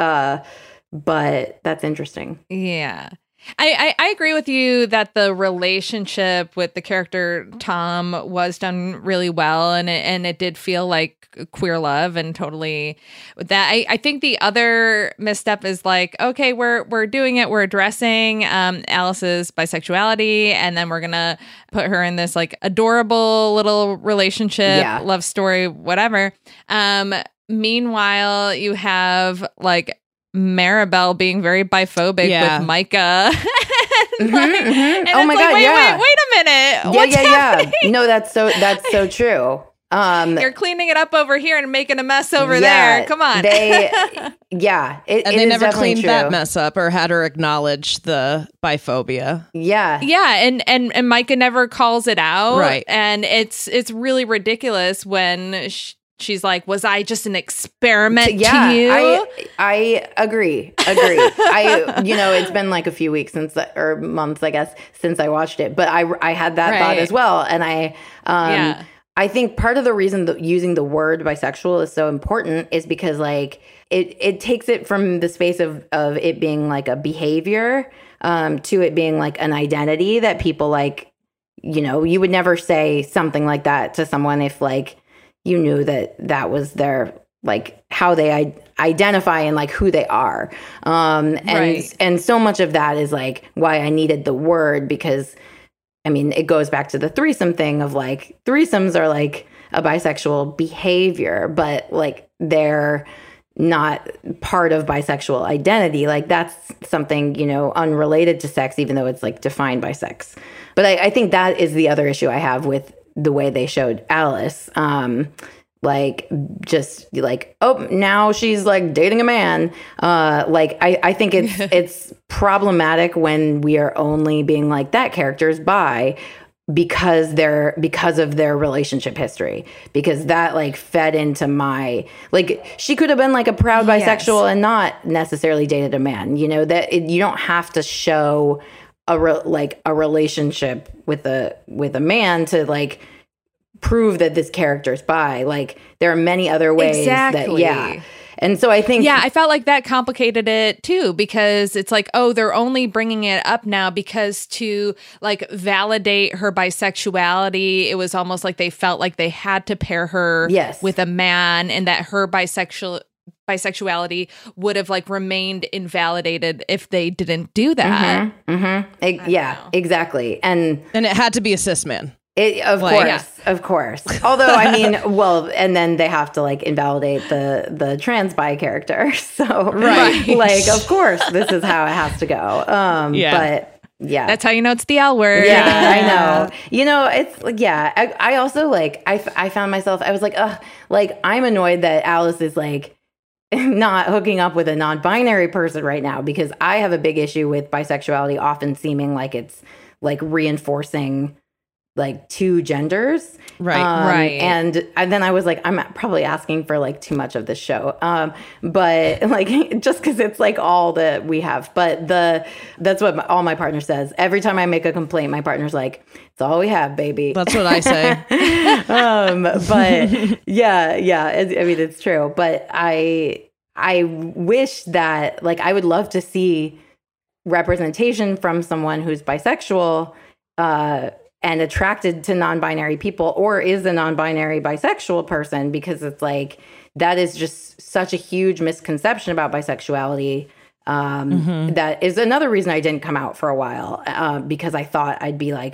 But that's interesting. Yeah. I agree with you that the relationship with the character Tom was done really well, and it did feel like queer love, and totally with that. I think the other misstep is like, okay, we're doing it, we're addressing Alice's bisexuality, and then we're gonna put her in this like adorable little relationship, love story, whatever. Meanwhile, you have like Maribel being very biphobic with Micah. And oh my God! Wait a minute! What's happening? No, that's so true. You're cleaning it up over here and making a mess over there. Come on. They never cleaned that mess up or had her acknowledge the biphobia. Yeah, and Micah never calls it out. Right, and it's really ridiculous when she's like, was I just an experiment to you? I agree. It's been like a few weeks or months, I guess, since I watched it. But I had that thought as well. And I think part of the reason that using the word bisexual is so important is because like it takes it from the space of it being like a behavior to it being like an identity that people like, you would never say something like that to someone if like you knew that was their like how they identify and like who they are. And so much of that is like why I needed the word, because I mean, it goes back to the threesome thing of like threesomes are like a bisexual behavior, but like they're not part of bisexual identity. Like that's something, unrelated to sex, even though it's like defined by sex. But I think that is the other issue I have with the way they showed Alice. Like just like, oh, now she's like dating a man. I think it's problematic when we are only being like that character's bi because of their relationship history, because that like fed into my like she could have been like a proud bisexual and not necessarily dated a man. You don't have to show a relationship with a man to like prove that this character's bi. Like there are many other ways that and so I think I felt like that complicated it too, because it's like, oh, they're only bringing it up now because to like validate her bisexuality, it was almost like they felt like they had to pair her with a man, and that her bisexuality would have like remained invalidated if they didn't do that. Exactly. And it had to be a cis man. Of course. Although, I mean, well, and then they have to like invalidate the trans bi character. So, like, of course, this is how it has to go. But yeah, that's how you know it's the L word. Yeah, I know. It's like, I also like, I found myself, I was like, like I'm annoyed that Alice is like not hooking up with a non-binary person right now, because I have a big issue with bisexuality often seeming like it's like reinforcing like two genders. Right. And then I was like, I'm probably asking for like too much of this show. But like, just because it's like all that we have. But that's what all my partner says. Every time I make a complaint, my partner's like, it's all we have, baby. That's what I say. But yeah. I mean, it's true. But I wish that, like, I would love to see representation from someone who's bisexual, and attracted to non-binary people, or is a non-binary bisexual person, because it's like, that is just such a huge misconception about bisexuality. That is another reason I didn't come out for a while, because I thought I'd be like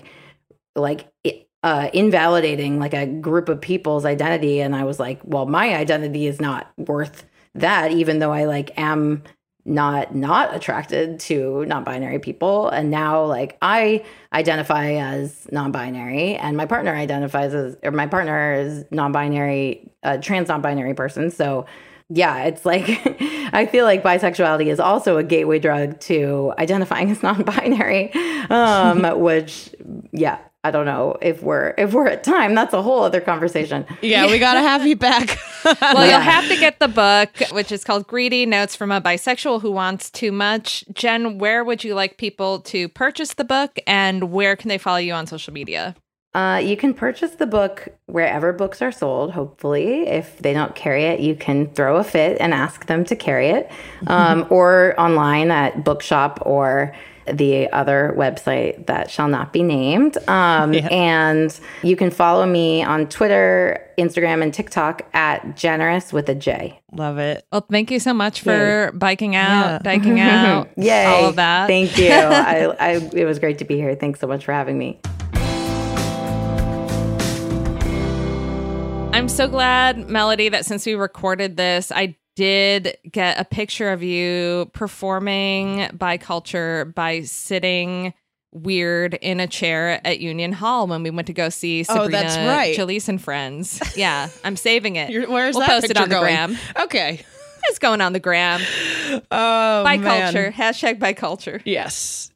invalidating like a group of people's identity. And I was like, well, my identity is not worth that, even though I like am not attracted to non-binary people. And now like I identify as non-binary, and my partner is non-binary, trans non-binary person. So yeah, it's like, I feel like bisexuality is also a gateway drug to identifying as non-binary, which, yeah, I don't know if we're at time. That's a whole other conversation. Yeah, we got to have you back. Well, you'll have to get the book, which is called Greedy: Notes from a Bisexual Who Wants Too Much. Jen, where would you like people to purchase the book, and where can they follow you on social media? You can purchase the book wherever books are sold, hopefully. If they don't carry it, you can throw a fit and ask them to carry it, or online at Bookshop or the other website that shall not be named. And you can follow me on Twitter, Instagram, and TikTok at Generous with a J. Love it. Well, thank you so much for biking out, Yay. all of that. Thank you. It was great to be here. Thanks so much for having me. I'm so glad, Melody, that since we recorded this, I did get a picture of you performing Biculture by sitting weird in a chair at Union Hall when we went to go see Sabrina Jalise and Friends. Yeah, I'm saving it. Where's we'll that post picture it on going? the gram. Okay. It's going on the gram. Oh, Biculture. Man. Hashtag Biculture. Yes.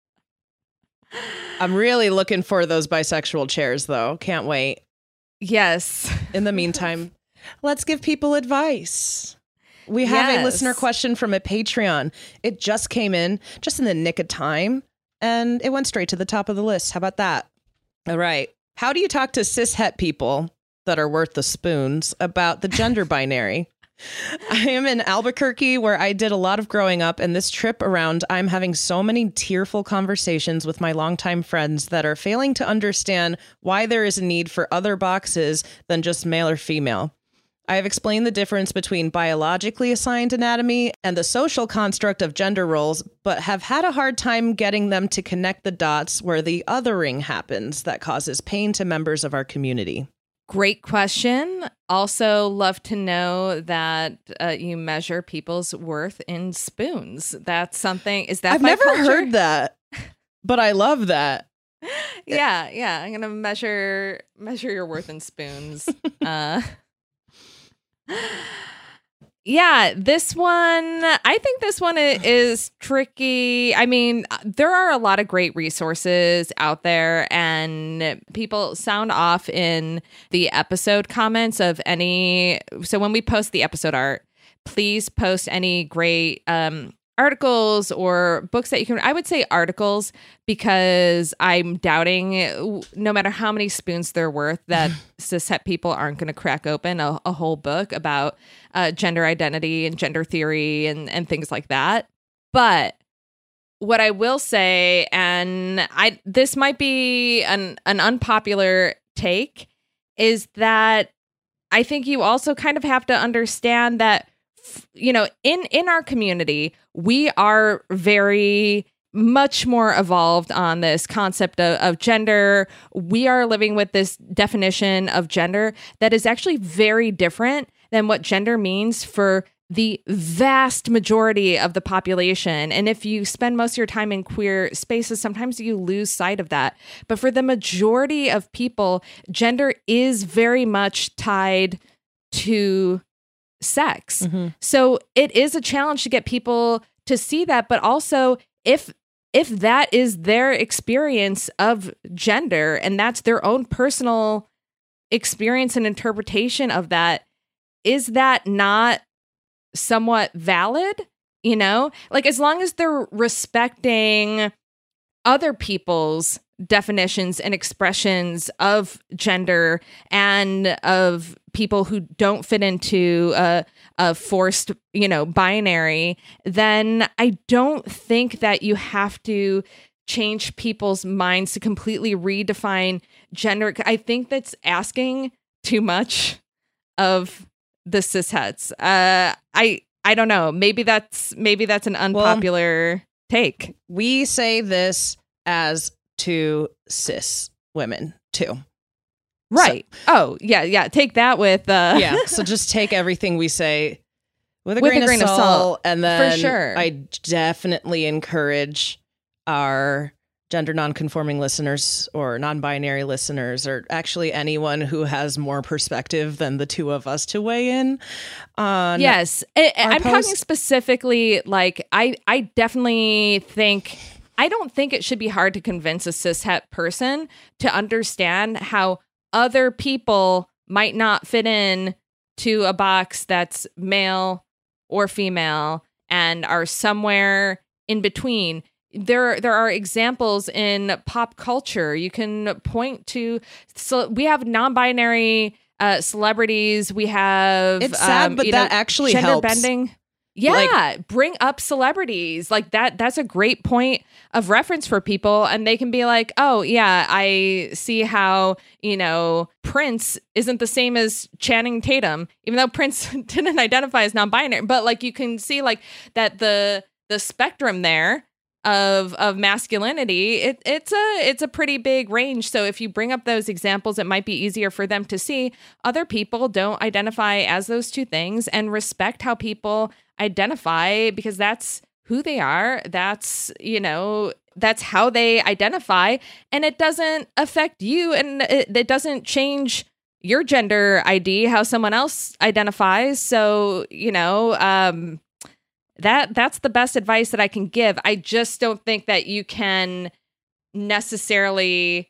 I'm really looking for those bisexual chairs, though. Can't wait. Yes. In the meantime, let's give people advice. We have a listener question from a Patreon. It just came in, just in the nick of time, and it went straight to the top of the list. How about that? All right. How do you talk to cis-het people that are worth the spoons about the gender binary? I am in Albuquerque, where I did a lot of growing up, and this trip around, I'm having so many tearful conversations with my longtime friends that are failing to understand why there is a need for other boxes than just male or female. I have explained the difference between biologically assigned anatomy and the social construct of gender roles, but have had a hard time getting them to connect the dots where the othering happens that causes pain to members of our community. Great question. Also, love to know that you measure people's worth in spoons. That's something. Is that I've never heard that, but I love that. Yeah. I'm gonna measure your worth in spoons. Yeah, this one, I think this one is tricky. I mean, there are a lot of great resources out there, and people sound off in the episode comments of any. So when we post the episode art, please post any great articles or books that you can. I would say articles, because I'm doubting, no matter how many spoons they're worth, that cishet people aren't going to crack open a whole book about gender identity and gender theory and things like that. But what I will say, and this might be an unpopular take, is that I think you also kind of have to understand that, you know, in our community, we are very much more evolved on this concept of gender. We are living with this definition of gender that is actually very different than what gender means for the vast majority of the population. And if you spend most of your time in queer spaces, sometimes you lose sight of that. But for the majority of people, gender is very much tied to sex. Mm-hmm. So it is a challenge to get people to see that. But also, if if that is their experience of gender and that's their own personal experience and interpretation of that, is that not somewhat valid? You know, like as long as they're respecting other people's definitions and expressions of gender and of people who don't fit into a forced, binary, then I don't think that you have to change people's minds to completely redefine gender. I think that's asking too much of the cisheads. I don't know. Maybe that's an unpopular take. We say this as to cis women too. Right. So, yeah. Take that with yeah. So just take everything we say with a grain of salt. And then for sure. I definitely encourage our gender nonconforming listeners or non-binary listeners, or actually anyone who has more perspective than the two of us, to weigh in on. Yes. I'm talking specifically, like, I definitely think, I don't think it should be hard to convince a cishet person to understand how other people might not fit in to a box that's male or female and are somewhere in between. There are examples in pop culture. You can point to, so we have non-binary celebrities. We have, it's sad, but that actually gender helps. bending. Yeah, bring up celebrities like that. That's a great point of reference for people. And they can be like, oh, yeah, I see how, Prince isn't the same as Channing Tatum, even though Prince didn't identify as non-binary. But like, you can see like that the spectrum there of masculinity, it's a pretty big range. So if you bring up those examples, it might be easier for them to see other people don't identify as those two things, and respect how people identify, because that's who they are. That's, that's how they identify, and it doesn't affect you, and it doesn't change your gender ID, how someone else identifies. So, that's the best advice that I can give. I just don't think that you can necessarily.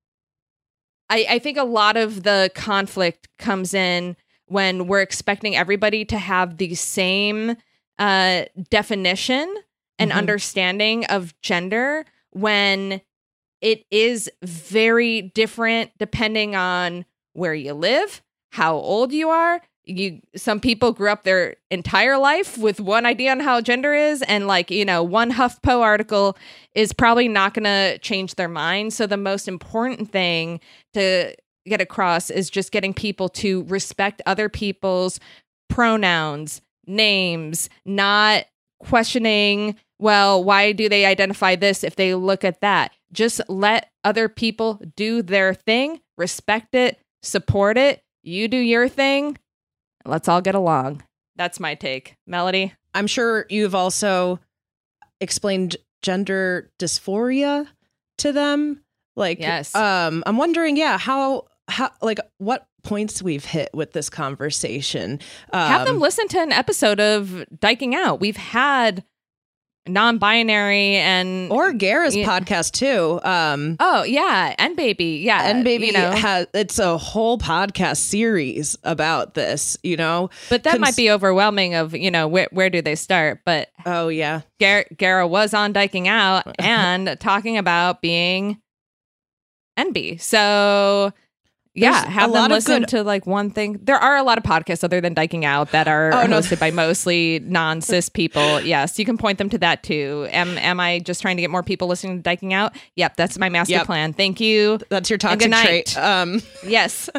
I think a lot of the conflict comes in when we're expecting everybody to have the same definition and understanding of gender, when it is very different depending on where you live, how old you are. Some people grew up their entire life with one idea on how gender is, and one HuffPo article is probably not going to change their mind. So the most important thing to get across is just getting people to respect other people's pronouns, names, not questioning, well, why do they identify this if they look at that? Just let other people do their thing, respect it, support it. You do your thing. Let's all get along. That's my take. Melody? I'm sure you've also explained gender dysphoria to them. Yes. I'm wondering, how what points we've hit with this conversation. Have them listen to an episode of Dyking Out. We've had non-binary or Gara's podcast too. Oh yeah, and Baby, it's a whole podcast series about this. But that might be overwhelming. Of where do they start? But oh yeah, Gara was on Dyking Out and talking about being NB. So. Yeah, have them listen to one thing. There are a lot of podcasts other than Dyking Out that are hosted by mostly non-cis people. Yes, you can point them to that too. Am I just trying to get more people listening to Dyking Out? Yep, that's my master plan. Thank you. That's your toxic trait. Yes.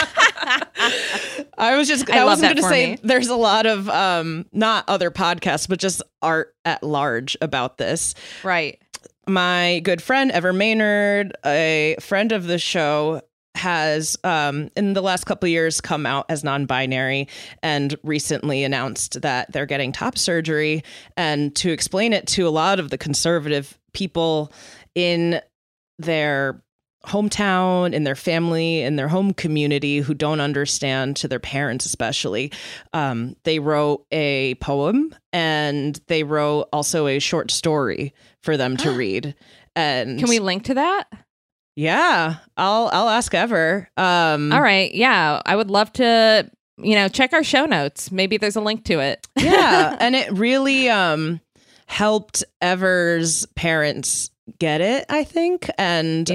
I was going to say there's a lot of not other podcasts, but just art at large about this. Right. My good friend Ever Maynard, a friend of the show, has in the last couple of years come out as non-binary and recently announced that they're getting top surgery. And to explain it to a lot of the conservative people in their hometown, in their family, in their home community who don't understand, to their parents especially. They wrote a poem and they wrote also a short story for them to read. And can we link to that? Yeah, I'll ask Ever. All right. Yeah, I would love to, check our show notes. Maybe there's a link to it. Yeah, and it really helped Ever's parents get it, I think. And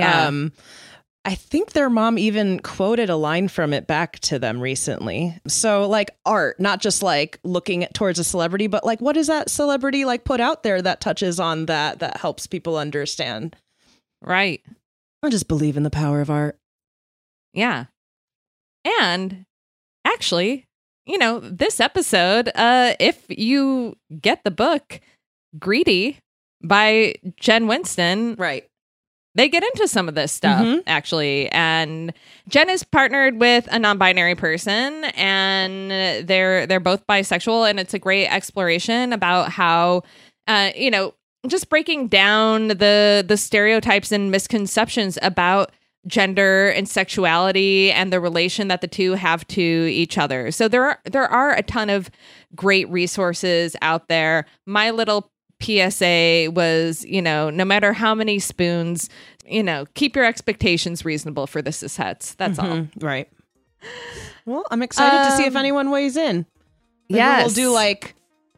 I think their mom even quoted a line from it back to them recently. So like art, not just like looking towards a celebrity, but like what does that celebrity like put out there that touches on that helps people understand? Right. I just believe in the power of art. Yeah. And actually, this episode, if you get the book Greedy by Jen Winston, right, they get into some of this stuff, actually. And Jen is partnered with a non-binary person, and they're both bisexual, and it's a great exploration about how, just breaking down the stereotypes and misconceptions about gender and sexuality and the relation that the two have to each other. So there are a ton of great resources out there. My little PSA was, no matter how many spoons, keep your expectations reasonable for the cishetes. That's all. Right. Well, I'm excited to see if anyone weighs in. Yeah, we'll do like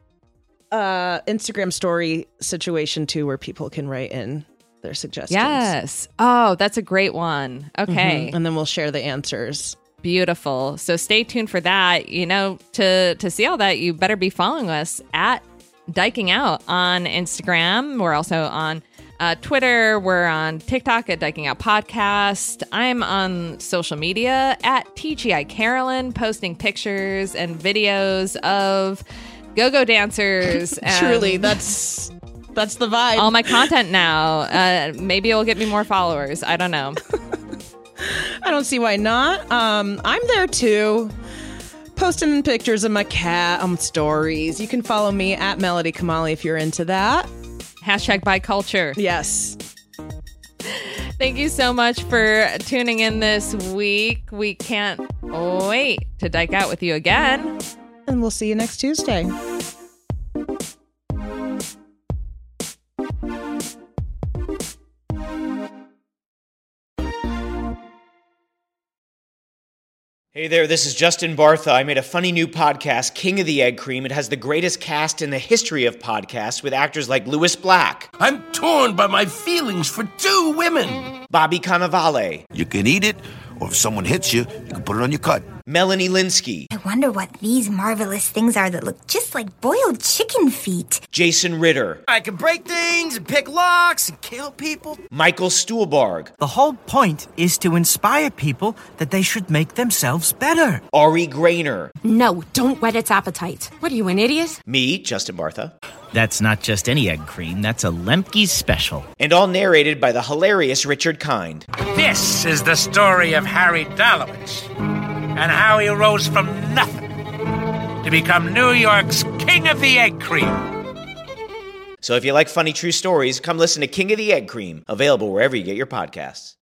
Instagram story situation too, where people can write in their suggestions. Yes. Oh, that's a great one. Okay. And then we'll share the answers. Beautiful. So stay tuned for that. To see all that, you better be following us at Dyking Out on Instagram. We're also on Twitter. We're on TikTok at Dyking Out Podcast. I'm on social media at TGI Carolyn, posting pictures and videos of go-go dancers. Truly, that's the vibe. All my content now. Maybe it'll get me more followers. I don't know. I don't see why not. I'm there too, posting pictures of my cat on stories. You can follow me at Melody Kamali if you're into that. #BiCulture. Yes. Thank you so much for tuning in this week. We can't wait to dyke out with you again. And we'll see you next Tuesday. Hey there, this is Justin Bartha. I made a funny new podcast, King of the Egg Cream. It has the greatest cast in the history of podcasts with actors like Louis Black. I'm torn by my feelings for two women. Bobby Cannavale. You can eat it, or if someone hits you, you can put it on your cut. Melanie Linsky. I wonder what these marvelous things are that look just like boiled chicken feet. Jason Ritter. I can break things and pick locks and kill people. Michael Stuhlbarg. The whole point is to inspire people that they should make themselves better. Ari Grainer. No, don't whet its appetite. What are you, an idiot? Me, Justin Bartha. That's not just any egg cream, that's a Lemke's special. And all narrated by the hilarious Richard Kind. This is the story of Harry Dalowitz and how he rose from nothing to become New York's King of the Egg Cream. So if you like funny true stories, come listen to King of the Egg Cream, available wherever you get your podcasts.